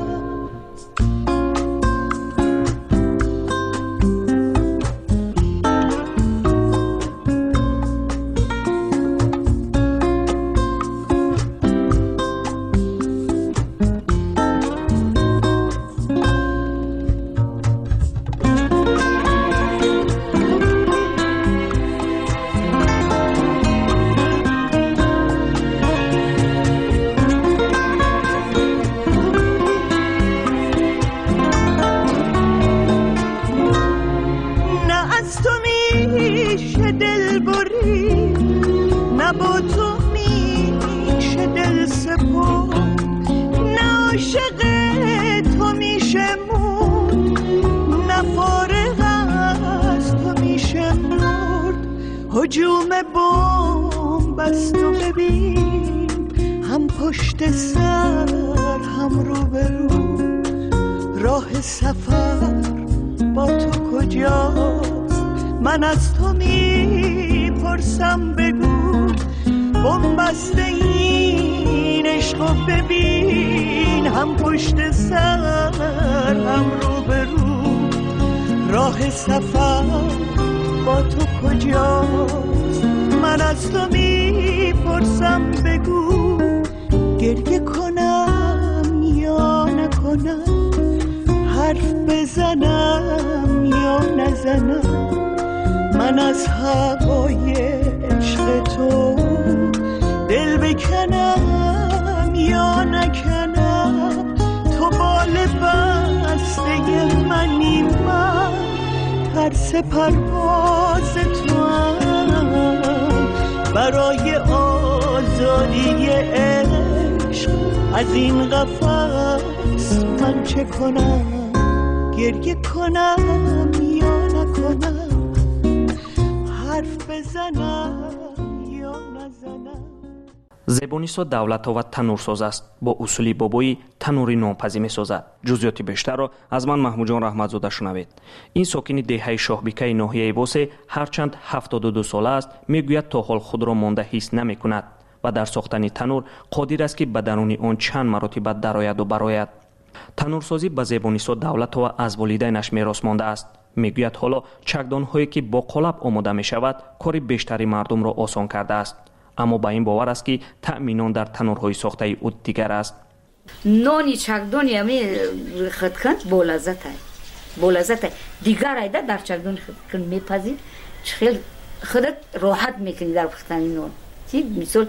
هجوم بمب است و ببین، هم پشت سر هم رو به رو، راه سفر با تو کجاست؟ من از تو میپرسم بگو، بمب است این عشق و ببین، هم پشت سر هم رو به رو، راه سفر با تو کجاست؟ من از تو میپرسم بگو، گریه کنم یا نکنم، حرف بزنم یا نزنم، من از هوای عشق تو دل بکنم یا نکنم. تو بال بسته منی، من ترس پرواز تو هم برای آزادی عشق از این قفس من چه کنم گریه کنم یا نکنم حرف بزنم یا نزنم. زبونیسا давлатова танурсоз аст. бо усули бобои танури нонпазӣ месозад. ҷузъиёти бештарро аз ман маҳмуҷон раҳматзода шунавед. ин сокини деҳаи шоҳбикаи ноҳияи восе ҳарчанд ҳафтоду ду сола аст, мегӯяд то ҳол худро монда ҳис намекунад ва дар сохтани танур қодир аст ки ба даруни он чанд маротиба дарояду барояд. танурсозӣ ба зебонисо давлатова аз волидайнаш мерос мондааст. мегӯяд ҳоло чакдонҳое ки бо қолаб омода мешавад кори бештари мардумро осон кардааст. аммо ба ин бовар аст ки таъми нон дар танурҳои сохтаи ӯ дигар аст. нони чакдони ами хидканд болаззатай болаззатай дигар айда дар чакдони хидканд мепазӣ хел худат роҳат мекунӣ дар пухтани нон. ки мисол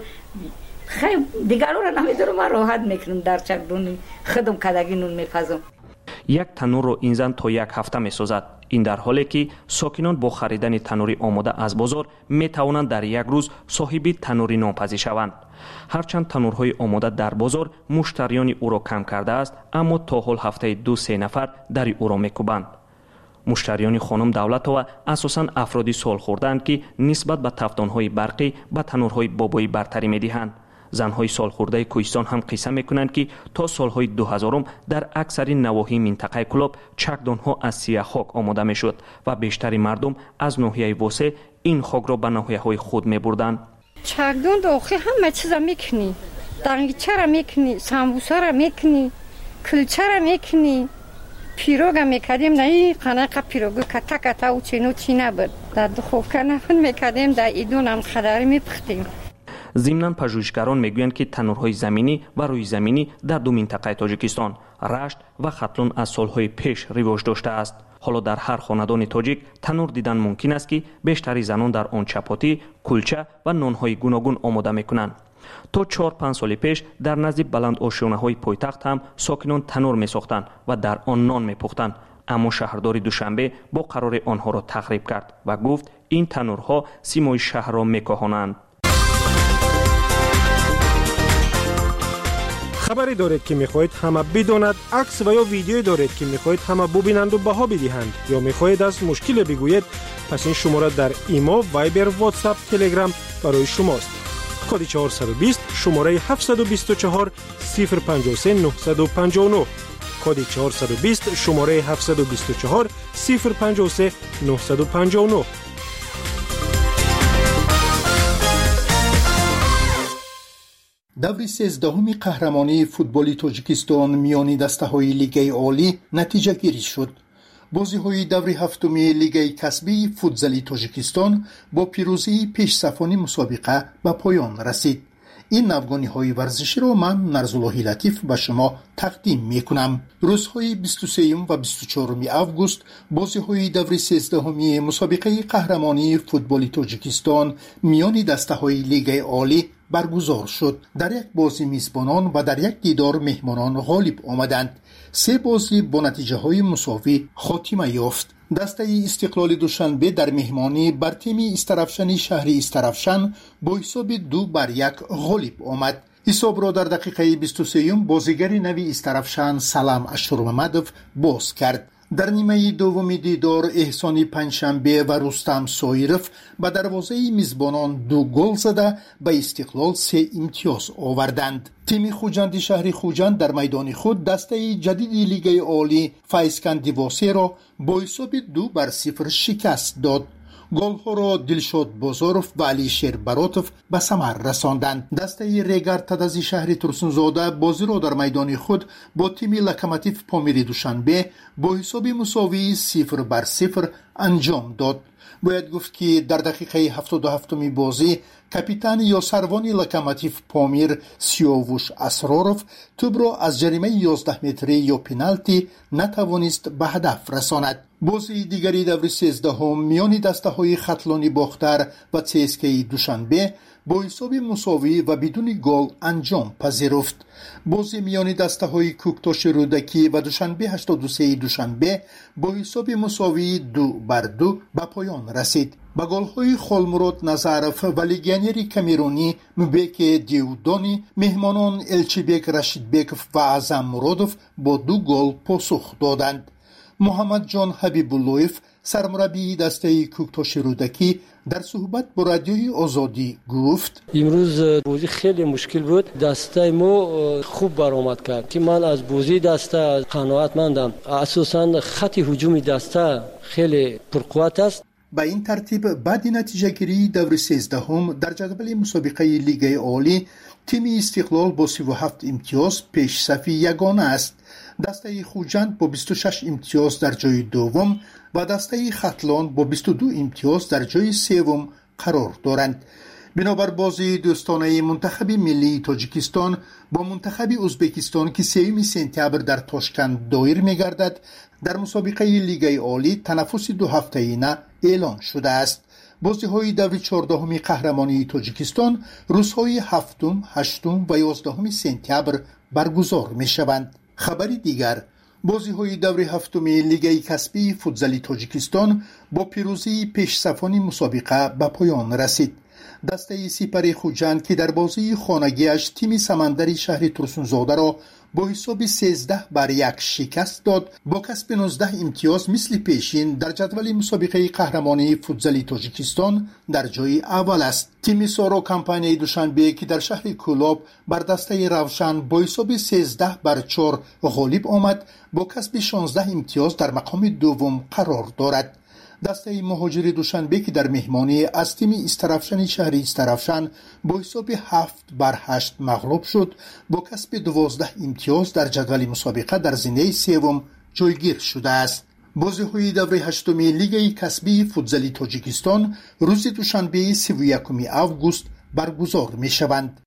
хай дигарора намедонам ман роҳат мекунам дар чакдони худам кадаги нон мепазам. як танурро ин зан то як ҳафта месозад. ин дар ҳоле ки сокинон бо харидани танури омода аз бозор метавонанд дар як рӯз соҳиби танури нонпазӣ шаванд. ҳарчанд танурҳои омода дар бозор муштариони ӯро кам кардааст, аммо то ҳол ҳафтаи ду се нафар дари ӯро мекӯбанд. муштариони хонум давлатова асосан афроди солхӯрдаанд ки нисбат ба тафдонҳои барқӣ ба танурҳои бобоӣ бартарӣ медиҳанд. занҳои солхӯрдаи кӯҳистон ҳам қисса мекунанд ки то солҳои дуҳазорум дар аксари навоҳии минтақаи кӯлоб чакдонҳо аз сияҳ хок омода мешуд ва бештари мардум аз ноҳияи восе ин хокро ба ноҳияҳои худ мебурданд. чакдон дохил ҳама чиза мекунӣ, дангичара мекунӣ, самбусара мекунӣ, кулчара мекунӣ, пирога мекардем на ин қанақа пирога ката ката у чину чи набуд дар духовка нафун мекардем дар идунам хадари мепухтем. зимнан пажӯҳишгарон мегӯянд ки танурҳои заминӣ ва рӯизаминӣ дар ду минтақаи тоҷикистон рашт ва хатлун аз солҳои пеш ривоҷ доштааст. ҳоло дар ҳар хонадони тоҷик танур дидан мумкин аст ки бештари занон дар он чапотӣ, кулча ва нонҳои гуногун омода мекунанд. то чор панҷ соли пеш дар назди баландошӯнаҳои пойтахт ҳам сокинон танур месохтанд ва дар он нон мепухтанд. аммо шаҳрдори душанбе бо қарори онҳоро тахриб кард ва гуфт ин танурҳо симои шаҳрро мекоҳонанд. خبری دارید که میخواهید همه بداند، عکس و یا ویدیویی دارید که میخواهید همه ببینند و بها بدهند یا میخواهید از مشکل بگویید، پس این شماره در ایمو، وایبر، واتساپ، تلگرام برای شماست. کد چهارصد و بیست شماره هفتصد و بیست و چهار صفر پنجاه و سه نهصد و پنجاه و نه. کد چهارصد و بیست شماره هفتصد و بیست و چهار صفر پنجاه و سه نهصد و پنجاه و نه. دوری سیزدهمی قهرمانی فوتبال تاجیکستان میان دسته‌های لیگ عالی نتیجه گیری شد. بازی‌های دوری هفتمی لیگ کسبی فوتزال تاجیکستان با پیروزی پیش‌صفانی مسابقه به پایان رسید. این نوگانی‌های ورزشی را من نرزالله لطیف به شما تقدیم می‌کنم. روزهای بیست و سه و بیست و چهار آگوست بازی‌های دوری سیزدهمی مسابقه قهرمانی فوتبال تاجیکستان میان دسته‌های لیگ عالی برگزار شد. در یک بازی میزبانان و در یک دیدار مهمانان غالب آمدند. سه بازی با نتیجه های مساوی خاتمه یافت. دسته استقلال دوشنبه در مهمانی بر تیم استرافشن شهر استرافشن با حساب دو بر یک غالب آمد. حساب را در دقیقه بیست و سه بازیگر نوی استرافشن سلام اشورممدوف باز کرد. در نیمه دوم دیدار احسانی پنجشنبه و رستم سایرف به دروازه میزبانان دو گل زده به استقلال سه امتیاز آوردند. تیم خوجند شهر خوجند در میدان خود دسته جدید لیگ عالی فایسکند واسه را با حساب دو بر صفر شکست داد. گل‌ها را دلشاد بازاروف و علی شیر براتوف به ثمر رساندند. دسته ریگر تدازی شهر ترسونزاده بازی را در میدان خود با تیم لوکوموتیو پامیری دوشنبه با حساب مساوی صفر بر صفر انجام داد. باید گفت که در دقیقه هفتاد و هفتم بازی کاپیتان یا سروان لوکوموتیو پامیر سیاوش اسراروف توپ را از جریمه یازده متری یا پنالتی نتوانست به هدف رساند. بازی دیگری دور سیزدهم میان دسته های خطلانی باختر و سی اس کی دوشنبه با حساب مساوی و بدون گل انجام پذیرفت. بازی میان دسته‌های کوکتاش رودکی و دوشنبه هشتاد و سه دوشنبه با حساب مساوی دو بر دو به پایان رسید. با گل‌های خالمراد نظرف و لگینری کمیرونی مبک دیودانی، مهمانان الچیبک رشیدبکف و اعظم مرادوف با دو گل پاسخ دادند. محمد جان حبیب‌اللهیف سرمربی دسته کوکتاش رودکی در صحبت با رادیوی آزادی گفت امروز بازی خیلی مشکل بود. دسته ما خوب برآمد کرد که من از بازی دسته قناعتمندم. اساساً خط هجومی دسته خیلی پرقوت است. با این ترتیب بعد نتیجه گیری دور سیزدهم در جدول مسابقه لیگ عالی تیم استقلال با سی و هفت امتیاز پیش صف یگانه است. دسته خوجند با بیست و شش امتیاز در جای دوم و دسته ختلان با بیست و دو امتیاز در جای سوم قرار دارند. بنابر بازی دوستانه منتخب ملی تاجیکستان با منتخب ازبکستان که سوم سپتامبر در تاشکند دایر می‌گردد، در مسابقه لیگ عالی تنفس دو هفته‌ای اعلان شده است. بازی‌های دور چهاردهم قهرمانی تاجیکستان روزهای هفتم، هشتم و یازدهم سپتامبر برگزار می‌شوند. خبری دیگر، بازی‌های دور هفتم لیگ کسبی فوتزالی تاجیکستان با پیروزی پیش‌صفان مسابقه به پایان رسید. دسته سپر خوجند که در بازی خانگیش تیم سمندری شهر ترسونزاده را با حساب سیزده بر یک شکست داد، با کسب نوزده امتیاز مثل پیشین در جدول مسابقه قهرمانی فوتزالی تاجیکستان در جای اول است. تیم سارا کمپانی دوشنبه که در شهر کولاب بر دسته روشن با حساب سیزده بر چهار غالب آمد، با کسب شانزده امتیاز در مقام دوم قرار دارد. دسته مهاجر دوشنبه که در مهمانی از تیم استرافشن شهری استرافشن با حساب هفت بر هشت مغلوب شد، با کسب دوازده امتیاز در جدول مسابقه در زینه سوم جایگیر شده است. بازی‌های دور هشتم لیگ کسبی فوتزالی تاجیکستان روز دوشنبه سی و یکم آگوست برگزار می‌شوند.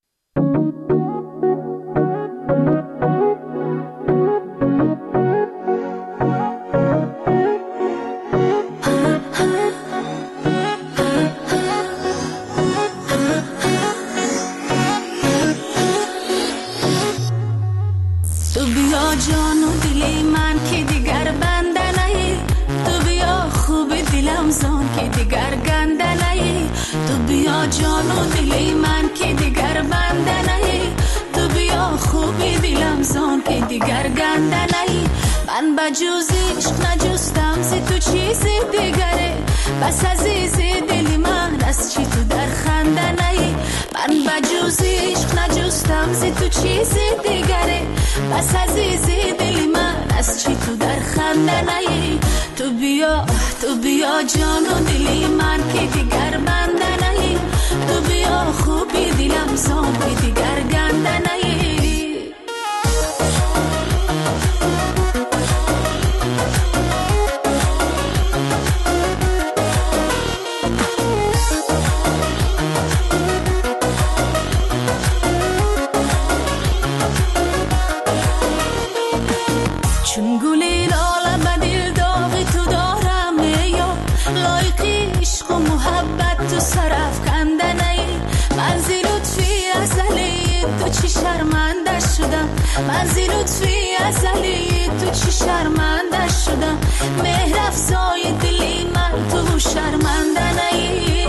جانو دلی من که دیگر بنده نهی، تو بیا خوبی دلم زان که دیگر گنده نهی. من بجوز عشق نجستم زی تو چیزی دیگره، بس عزیزی دلی من از چی تو در خنده نهی. من بجوز عشق نجستم زی تو چیزی دیگره، بس عزیزی دلی من از چی تو در خنده نهی. تو بیا تو بیا جانو دلی من که دیگر بنده نهی، تو بیا خوبی دلم زان که دیگر گنده نهی. چون گلی لاله به دل داغی تو دارم یا لایقی عشق و محبت تو سرف کنده نی. من زی لطفی ازلی تو چی شرمنده شدم، من زی لطفی ازلی تو چی شرمنده شدم. مهر افزای دلی من تو شرمنده نی.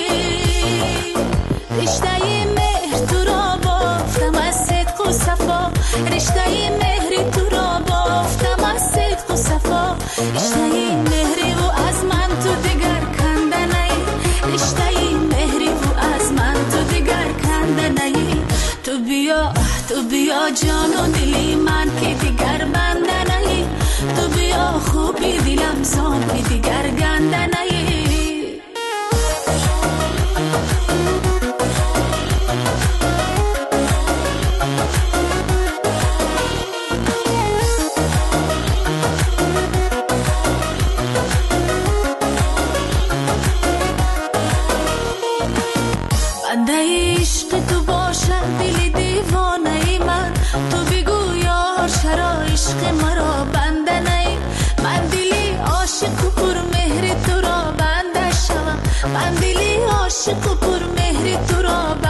رشته مهر تو را بافتم از صدق و صفا، رشته مهر تو را بافتم از صدق و صفا. رشته مهری و از من تو دیگر کنده نی، رشته مهری و از من تو دیگر کنده نی. تو بیا تو بیا جانو دلی من که دیگر بنده نی، تو بیا خوبی دلم زان که دیگر گنده نی. عشق مرا بنده نی. من دلی عاشق و پر مهر تو را بنده شوم، من دلی عاشق و پر مهر تو را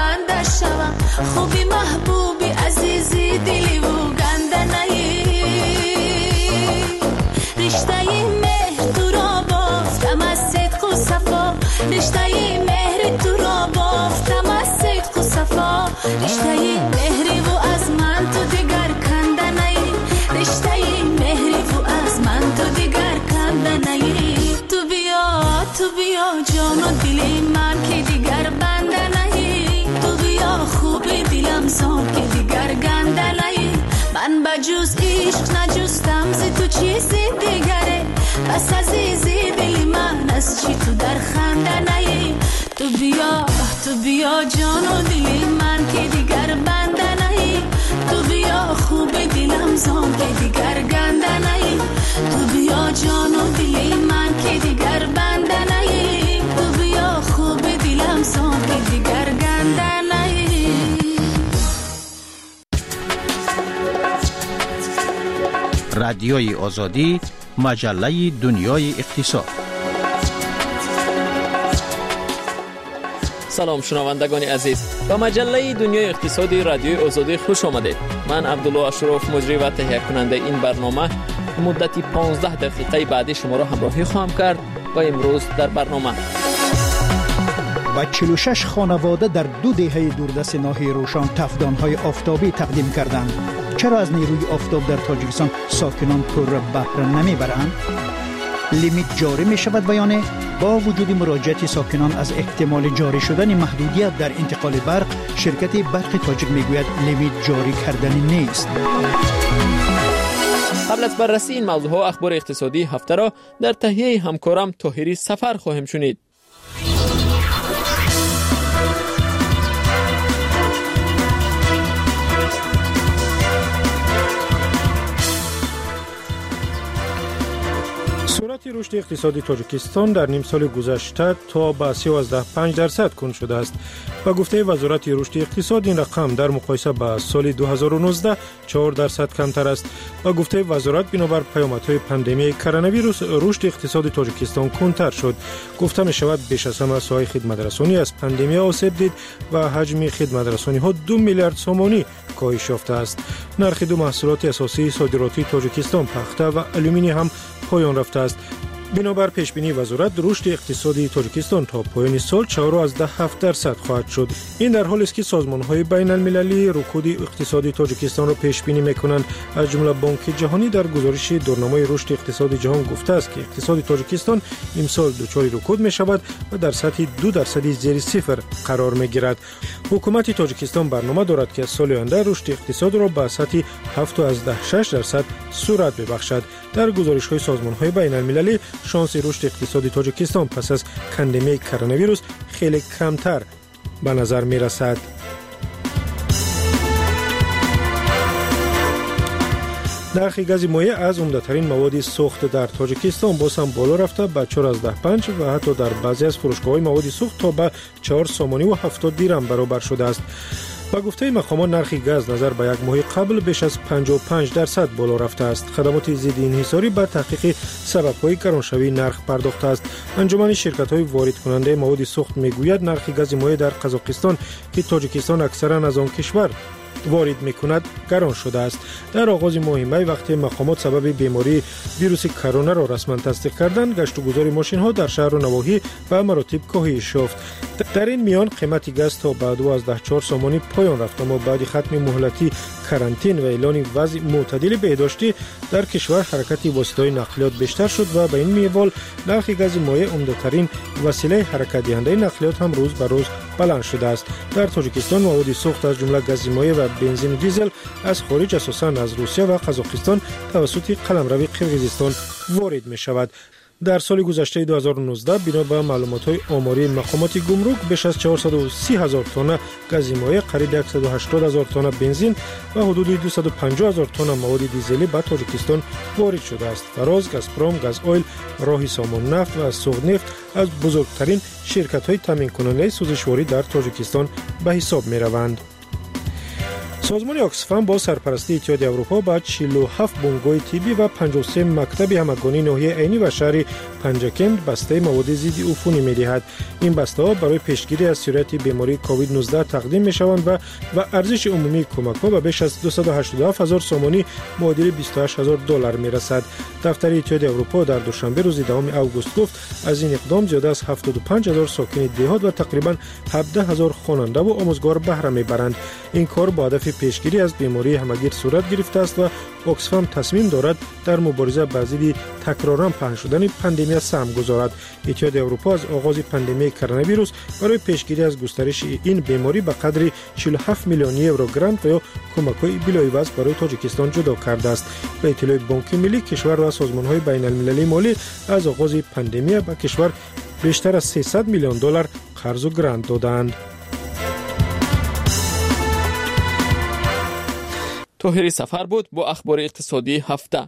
رشته مهری و از من تو دیگر کندنی رشته مهری و از من تو دیگر کندنی تو بیا تو بیا جان و دل من که دیگر بندنی تو بیا خوب دلم زان که دیگر گندنی من بجوز عشق نجستم ز تو چیزی دیگره بس عزیزی دل من از چی تو در خندنی تو بیا تو بیا جان و دل من که دیگر بندنی تو بیا خوب دلم زان که دیگر گندنی تو بیا جان و دل من که دیگر بندنی تو بیا خوب دلم زان که دیگر گندنی. رادیوی آزادی، مجله دنیای اقتصاد. سلام شنوندگان عزیز، به مجله دنیای اقتصادی رادیوی آزادی خوش آمدید. من عبدالله اشرف مجری و تهیه کننده این برنامه مدتی پانزده دقیقه بعدی شما را همراهی خواهم کرد و امروز در برنامه و چهل و شش خانواده در دو دهه دوردست ناحیه روشن تفدان‌های آفتابی تقدیم کردند. چرا از نیروی آفتاب در تاجیکستان ساکنان پر بهره نمیبرند؟ لیمیت جاری می شود و یا نه؟ با وجود مراجعت ساکنان از احتمال جاری شدن محدودیت در انتقال برق، شرکت برق تاجیک میگوید لیمیت جاری کردنی نیست. قبل از بررسی این موضوع ها اخبار اقتصادی هفته را در تهیه همکارم طاهری سفر خواهیم شنید. سرعت رشد اقتصادی تاجیکستان در نیم سال گذشته تا به سیزده و پنج درصد کند شده است. با گفته وزارت رشد اقتصاد این رقم در مقایسه با سال دو هزار و نوزده چهار درصد کمتر است. با گفته وزارت بنابر پیامدهای پاندمی کرونا ویروس رشد اقتصاد تاجیکستان کندتر شد. گفته می شود بیش از همه ساحه خدمترسانی از پاندمی آسیب دید و حجم خدمترسانی ها دو میلیارد سومانی کاهش یافته است. نرخ دو محصولات اساسی صادراتی تاجیکستان پخته و آلومینی هم پایان رفته است. بنابر پیشبینی وزارت رشد اقتصادی تاجیکستان تا پایان سال چهار و هفت درصد خواهد شد. این در حالی است که سازمان‌های بین المللی رکود اقتصادی تاجیکستان را پیش بینی می‌کنند. از جمله بانک جهانی در گزارش دورنامه رشد اقتصادی جهان گفته است که اقتصاد تاجیکستان امسال دچار رکود می‌شود و در سطح دو درصدی زیر صفر قرار می‌گیرد. حکومت تاجیکستان برنامه دارد که سال آینده رشد اقتصاد را به سطح هفت و شش درصد سرعت ببخشد. در گزارش‌های سازمان‌های بین المللی شانس رشد اقتصادی تاجیکستان پس از پاندمی کرونا ویروس خیلی کمتر به نظر می رسد. نرخ گاز مایع از عمده‌ترین مواد سوخت در تاجیکستان باز هم بالا رفته به چهار و پنج و حتی در بعضی از فروشگاه‌های مواد سوخت تا به چهار سومانی و هفتاد دیرم برابر شده است. با گفته مقامات نرخ گاز نظر به یک ماه قبل بیش از پنجاه و پنج درصد بالا رفته است. خدمات ضد انحصاری به تحقیق سبب‌های گرانشوی نرخ پرداخته است. انجمن شرکت‌های وارد کننده مواد سوخت میگوید نرخ گاز مایع در قزاقستان که تاجیکستان اکثرا از آن کشور وارد میکند گران شده است. در آغاز ماه می وقتی مقامات سبب بیماری ویروس کرونا را رسما تصدیق کردند، گشت و گذار ماشین ها در شهر و نواحی به مراتب کاهش یافت. در این میان قیمت گاز تا به دوازده و چهار سومانی پایان رفت، اما بعد ختم مهلتی کرانتین و اعلان وضع معتدل بهداشتی در کشور حرکت وسایل نقلیات بیشتر شد و به این میوال نرخ گاز مایع عمده‌ترین وسیله حرکت دهنده نقلیات هم روز به روز بلند شده است. در تاجیکستان مواد سوخت از جمله گاز مایع و بنزین و دیزل از خارج اساساً از روسیه و قزاقستان توسط قلمرو قرقیزستان وارد می شود. در سال گذشته دو هزار و نوزده بنا به معلومات‌های آماری مقامات گمرک بیش از چهارصد و سی هزار تن گاز مایع، قریب صد و هشتاد هزار تن بنزین و حدود دویست و پنجاه هزار تن مواد دیزلی به تاجیکستان وارد شده است. فراز، گازپروم، گاز اویل، راهی سامان نفت و سوخت نفت از بزرگترین شرکت‌های تامین کننده سوزشواری در تاجیکستان به حساب می‌روند. سازمان آکسفام با سرپرستی اتحادیه اروپا با چهل و هفت بنگاه طبی و پنجاه و سه مکتب همگانی ناحیه عینی و شهر پنجاکند بسته مواد ضد عفونی می‌دهد. این بسته ها برای پیشگیری از سرایت بیماری کووید نوزده تقدیم می‌شوند و و ارزش عمومی کمک‌ها به بیش از دویست و هشتاد و هفت هزار سومانی معادل بیست و هشت هزار دلار می‌رسد. دفتر اتحادیه اروپا در دوشنبه روز دوم اوگوست گفت از این اقدام زیاده از هفتاد و پنج هزار ساکن دهات و تقریباً هفده هزار خواننده و آموزگار بهره می‌برند. این کار با هدف پیشگیری از بیماری همگیر صورت گرفته است و اکسفام تصمیم دارد در مبارزه با ضد تکرارا پهن شدن پاندمی سهم گذارد. اتحادیه اروپا از آغاز پاندمی کرونا ویروس برای پیشگیری از گسترش این بیماری به قدر چهل و هفت میلیون یورو گرانت و یا کمک‌های بلایوز برای تاجیکستان جدا کرده است. به اطلاع بانک ملی کشور و سازمان‌های بین‌المللی مالی از آغاز پاندمی به کشور بیشتر از سیصد میلیون دلار قرض و گرانت دادند. طاهری سفر بود با اخبار اقتصادی هفته.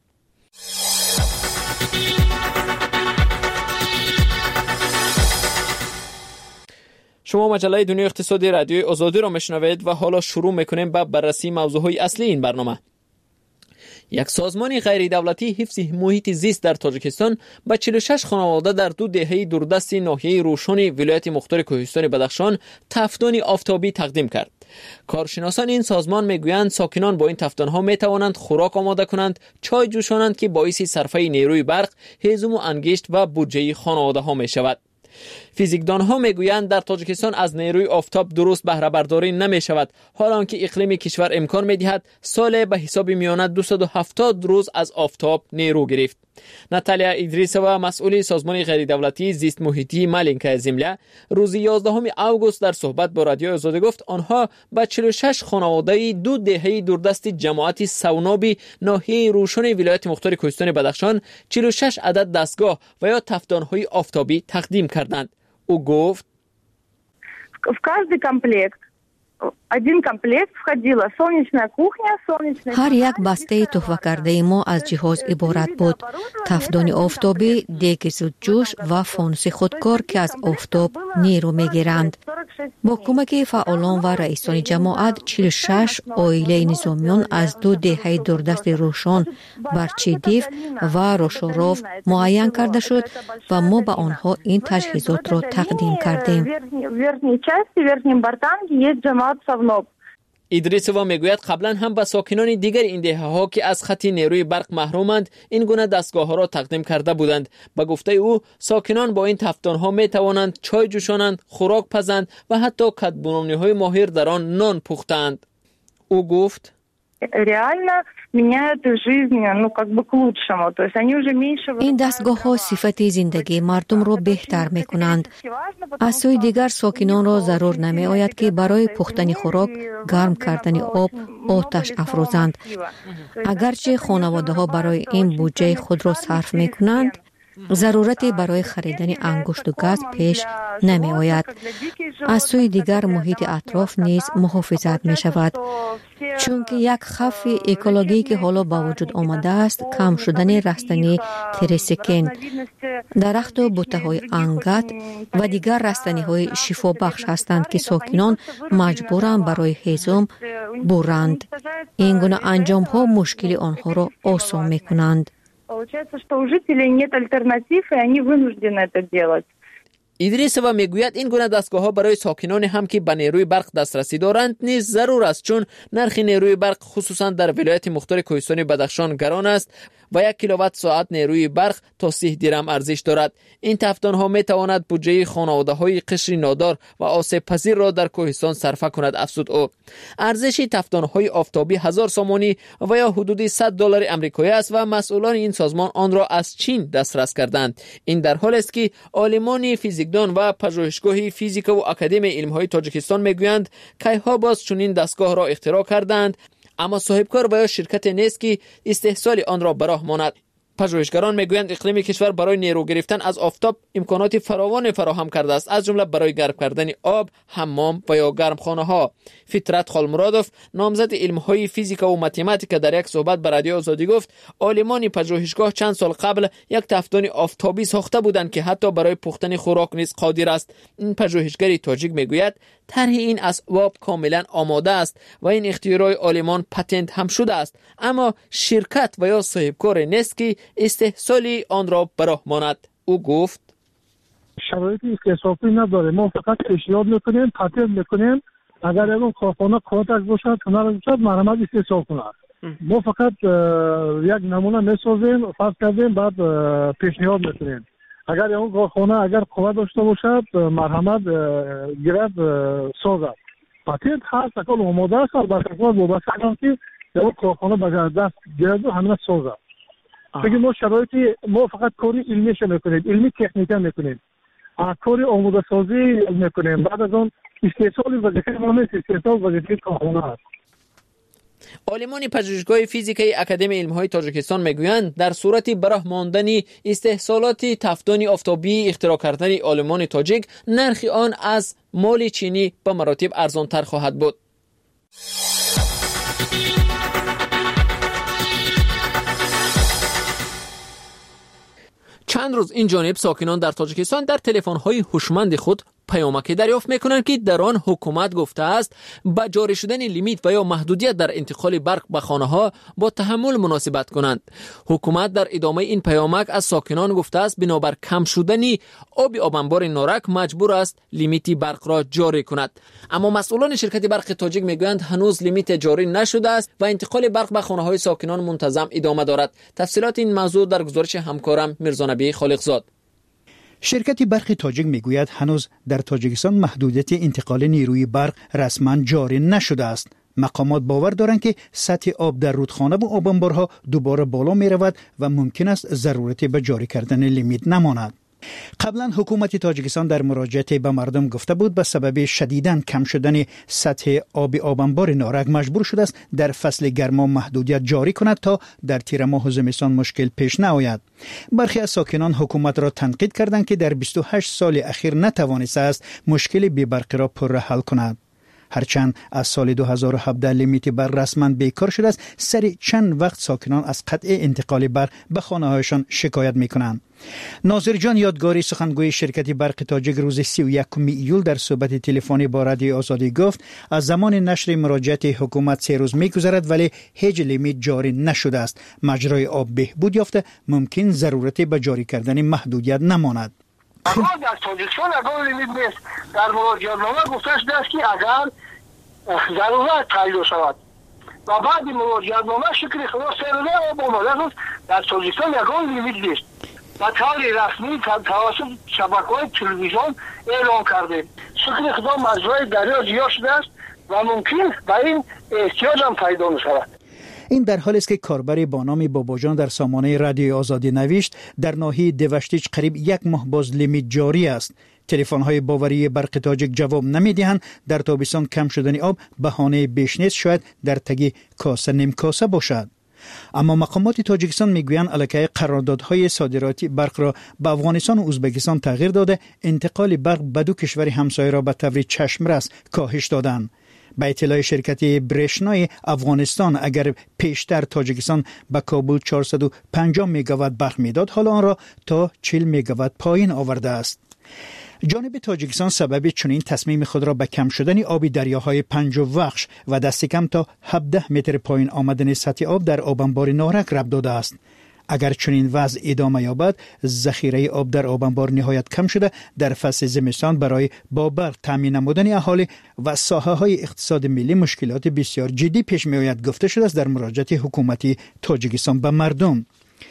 شما مجله دنیای اقتصادی رادیوی آزادی را میشنوید و حالا شروع میکنیم با بررسی موضوعهای اصلی این برنامه. یک سازمان غیر دولتی حفظ محیط زیست در تاجیکستان به چهل و شش خانواده در دو دهه دوردست ناحیه روشن ولایت مختار کوهستان بدخشان تفدان آفتابی تقدیم کرد. کارشناسان این سازمان میگویند ساکنان با این تفدان‌ها میتوانند خوراک آماده کنند، چای جوشانند که باعث صرفه نیروی برق، هیزم و انگشت و بودجه خانواده‌ها میشود. فیزیکدان‌ها میگویند در تاجیکستان از نیروی آفتاب درست بهره برداری نمی شود، حالانکه اقلیم کشور امکان می‌دهد سال به حساب میانه دویست و هفتاد روز از آفتاب نیرو گرفت. ناتالیا ادریسووا مسئول سازمان غیر دولتی زیست محیطی مالینکا زمله روز یازدهم اوگوست در صحبت با رادیو آزادی گفت آنها با چهل و شش خانواده دو دهه دوردست جماعت سونابی ناحیه روشن ولایت مختار کوهستان بدخشان چهل و شش عدد دستگاه و یا تفدان‌های آفتابی تقدیم کردند. او گفت в каждый комплект один комплект входила солнечная кухня, солнечная هر یک بسته تحفه کرده ما از جهاز عبارت بود: تفدان آفتابی، دیگ زودجوش و فانوس خودکار که از آفتاب نیرو میگیرند. با کمک فعالان و رئیسان جماعت چهل و شش عائله نظامیان از دو دهه دوردست روشن، برچیدیف و روشاروف معین کرده شد و ما به آنها این تجهیزات را تقدیم کردیم. ادریسووا میگوید قبلا هم به ساکنان دیگر این دهه ها که از خط نیروی برق محرومند این گونه دستگاه ها را تقدیم کرده بودند. به گفته او ساکنان با این تفدان ها می توانند چای جوشانند، خوراک پزند و حتی کدبنامنی های ماهر در آن نان پختند. او گفت این دستگاه ها صفت زندگی مردم را بهتر می کنند. از سوی دیگر ساکنان را ضرور نمی آید که برای پختن خوراک گرم کردن آب آتش افروزند. اگرچه خانواده ها برای این بودجه خود را صرف می کنند، ضرورتی برای خریدن انگشت و گاز پیش نمی آید. از سوی دیگر محیط اطراف نیز محافظت می شود، چون که یک خف اکولوژی که حالا با وجود آمده است کم شدن رستنی تریسکین، درخت و بوته های انگت و دیگر رستنی های شفا بخش هستند که ساکنان مجبورند برای هیزم برند. این گونه انجام ها مشکل آنها را آسان می کنند. Получается, что у жителей нет альтернатив, и они вынуждены это делать. ادریسووا میگوید این گونه دستگاه ها برای ساکنان هم که به نیروی برق دسترسی دارند نیز ضرور است، چون نرخ نیروی برق خصوصا در ولایت مختار کوهستان بدخشان گران است و یک کیلووات ساعت نیروی برق تا سی درم ارزش دارد. این تفدان ها می تواند بودجه خانواده های قشر نادار و آسیب پذیر را در کوهستان صرفه کند. افزود او ارزش تفدان های آفتابی هزار سومانی و یا حدود صد دلار آمریکایی است و مسئولان این سازمان آن را از چین دسترس کردند. این در حالی است که عالمان فیزیکدان و پژوهشگاه فیزیک و اکادمی علم‌های تاجیکستان میگویند کیها باز چنین دستگاه را اختراع کردند، اما صاحبکار و یا شرکت نیست که استحصال آن را به راه ماند. پژوهشگران میگویند اقلیم کشور برای نیرو گرفتن از آفتاب امکانات فراوان فراهم کرده است، از جمله برای گرم کردن آب، حمام و یا گرمخانه ها. فطرت خالمرادوف نامزد علم‌های فیزیک و متماتیک در یک صحبت با رادیو آزادی گفت عالمان پژوهشگاه چند سال قبل یک تفدان آفتابی ساخته بودند که حتی برای پختن خوراک نیز قادر است. این پژوهشگر تاجیک میگوید طرح این اسباب کاملا آماده است و این اختراع عالمان پتنت هم شده است، اما شرکت و یا صاحبکار نیست که استحصال آن را به راه ماند. او گفت شرایط استحصالی نداره، ما فقط پیشنهاد میکنیم، تطبیق میکنیم اگر اون کارخانه کاتک باشد، هنر باشد، مرمت استحصال کند. ما فقط یک نمونه میسازیم، فرض کردیم، بعد پیشنهاد میکنیم اگر اون کارخانه اگر قوت داشته باشد مرحمت گیرد سازد. پاتنت هست اکل آماده است، البته باید وابسته کنم که اون کارخانه به دست گیرد و همین سازد. بگیم ما شرایطی ما فقط کاری علمیش میکنیم، علمی تکنیکا میکنیم، کاری آماده سازی میکنیم، بعد از اون استحصال وظیفه ما نیست، استحصال وظیفه کارخانه است. عالمان پژوهشگاه فیزیکی اکادمی علم‌های تاجیکستان میگویند در صورت براه ماندن استحصالات تفدان آفتابی اختراع کردن عالمان تاجیک، نرخ آن از مال چینی به مراتب ارزان‌تر خواهد بود. چند روز این جانب ساکنان در تاجیکستان در تلفن‌های هوشمند خود پیامکی دریافت میکنند که در آن حکومت گفته است با جاری شدن لیمیت و یا محدودیت در انتقال برق به خانه ها با تحمل مناسبت کنند. حکومت در ادامه این پیامک از ساکنان گفته است بنابر کم شدن آب آبانبار نارک مجبور است لیمیت برق را جاری کند. اما مسئولان شرکت برق تاجیک میگویند هنوز لیمیت جاری نشده است و انتقال برق به خانه های ساکنان منتظم ادامه دارد. تفصیلات این موضوع در گزارش همکارم میرزا نبی خالقزاد. شرکت برق تاجیک میگوید هنوز در تاجیکستان محدودیت انتقال نیروی برق رسما جاری نشده است. مقامات باور دارند که سطح آب در رودخانه و آبانبارها دوباره بالا می رود و ممکن است ضرورت به جاری کردن لیمیت نماند. قبلا حکومت تاجیکستان در مراجعه به مردم گفته بود به سبب شدیداً کم شدن سطح آب آبانبار نارک مجبور شده است در فصل گرما محدودیت جاری کند تا در تیر ماه و زمستان مشکل پیش نیاید. برخی از ساکنان حکومت را تنقید کردند که در بیست و هشت سال اخیر نتوانسته است مشکل بی برق را پر حل کند. هرچند از سال دو هزار و هفده لیمیت برق رسما بیکار شده است، سر چند وقت ساکنان از قطع انتقال برق به خانه‌هایشان شکایت می‌کنند. ناظر جان یادگاری سخنگوی شرکت برق تاجیک روز سی و یکم ایول در صحبت تلفنی با رادیو آزادی گفت از زمان نشر مراجعه حکومت سه روز می‌گذرد ولی هیچ لیمیت جاری نشده است. مجرای آب بهبود یافته، ممکن ضرورت به جاری کردن محدودیت نماند. اما در تاجیکستان اگر لیمیت نیست، در مراجعه‌نامه گفته شده است که اگر ضرورت تعیین شود و بعد مراجعه‌نامه شکل خلاص سرده آب آماده است، در تاجیکستان اگر لیمیت نیست و طور رسمی توسط شبکه‌های تلویزیون اعلام کرده شکل خدا مجرای دریا زیاد شده است و ممکن به این احتیاج هم پیدا می‌شود. این در حالی است که کاربری با نام باباجان در سامانه رادیو آزادی نوشت در ناحیه دوشتیج قریب یک ماه باز لیمیت جاری است. تلفن‌های باوری برق تاجیک جواب نمی‌دهند. در تابستان کم شدن آب بهانه بیش نیست، شاید در تگی کاسه نیم کاسه باشد. اما مقامات تاجیکستان میگویند علاقه قراردادهای صادراتی برق را به افغانستان و ازبکستان تغییر داده، انتقال برق به دو کشور همسایه را به طور چشمرس کاهش دادند. به اطلاع شرکت برشنای افغانستان اگر پیشتر تاجیکستان به کابل چهارصد و پنجاه مگاوات برق میداد، حالا آن را تا چهل مگاوات پایین آورده است. جانب تاجیکستان سبب چنین تصمیم خود را به کم شدن آب دریاهای پنج وخش و دست کم تا هفده متر پایین آمدن سطح آب در آبانبار نارک ربط داده است. اگر چنین وضع ادامه یابد، ذخیره آب در آبانبار نهایت کم شده در فصل زمستان برای با برق تامین نمودن اهالی و ساحه‌های اقتصاد ملی مشکلات بسیار جدی پیش می‌آید گفته شده است در مراجعه حکومتی تاجیکستان به مردم.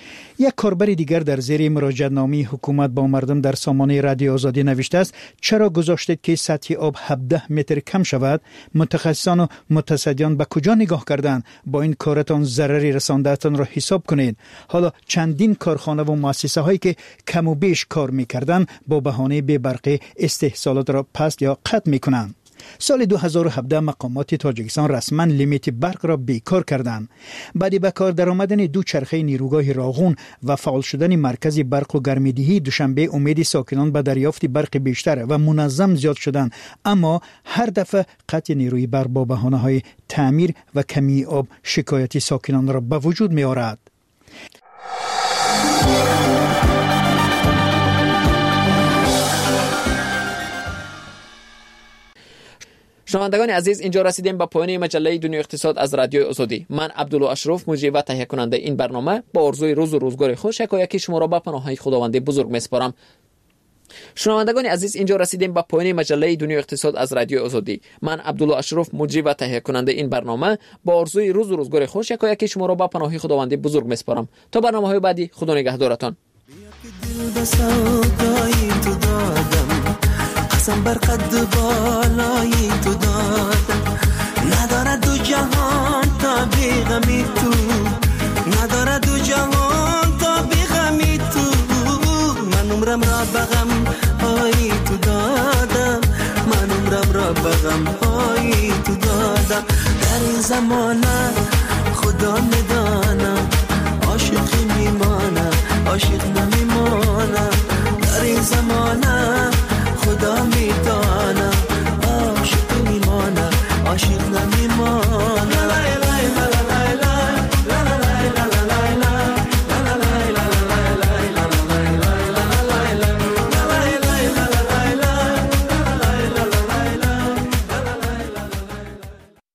یک کاربر دیگر در زیر مراجعه‌نامه حکومت با مردم در سامانه رادیو آزادی نوشته است چرا گذاشتید که سطح آب هفده متر کم شود؟ متخصصان و متصدیان به کجا نگاه کردند؟ با این کارتان ضرری رسانده‌تان را حساب کنید. حالا چندین کارخانه و مؤسسه هایی که کم و بیش کار می‌کردند با بهانه بی برقی استحصالات را پست یا قطع می‌کنند. سال دو هزار و هفده مقامات تاجیکستان رسما لیمیت برق را بیکار کردند. بعد به کار درآمدن دو چرخه نیروگاه راغون و فعال شدن مرکز برق و گرمایدهی دوشنبه امید ساکنان به دریافت برق بیشتر و منظم زیاد شدند، اما هر دفعه قطع نیروی برق با بهانه‌های تعمیر و کمی آب شکایت ساکنان را به وجود می آورد. شنوندگان عزیز، اینجا رسیدیم به پایان مجله دنیای اقتصاد از رادیو آزادی. من عبدالله اشرف مجری و تهیه کننده این برنامه با آرزوی روز و روزگار خوش یکایک شما را به پناه خداوند بزرگ میسپارم. شنوندگان عزیز، اینجا رسیدیم به پایان مجله دنیای اقتصاد از رادیو آزادی. من عبدالله اشرف مجری و تهیه کننده این برنامه با آرزوی روز و روزگار خوش یکایک شما را به پناه خداوند بزرگ میسپارم. تا برنامه‌های بعدی، خدا نگهدارتان. قسم بر قد بالای تو دادم، نداره دو جهان تا بی غمی تو، نداره دو جهان تا بی غمی تو. من عمرم را بغم های تو دادم، من عمرم را بغم های تو دادم. در این زمانه خدا میدانم، عاشقی میمانم عاشق نمیمانم. در این زمانه خدا میدانم، عاشق میمانم عاشق نمیمانم.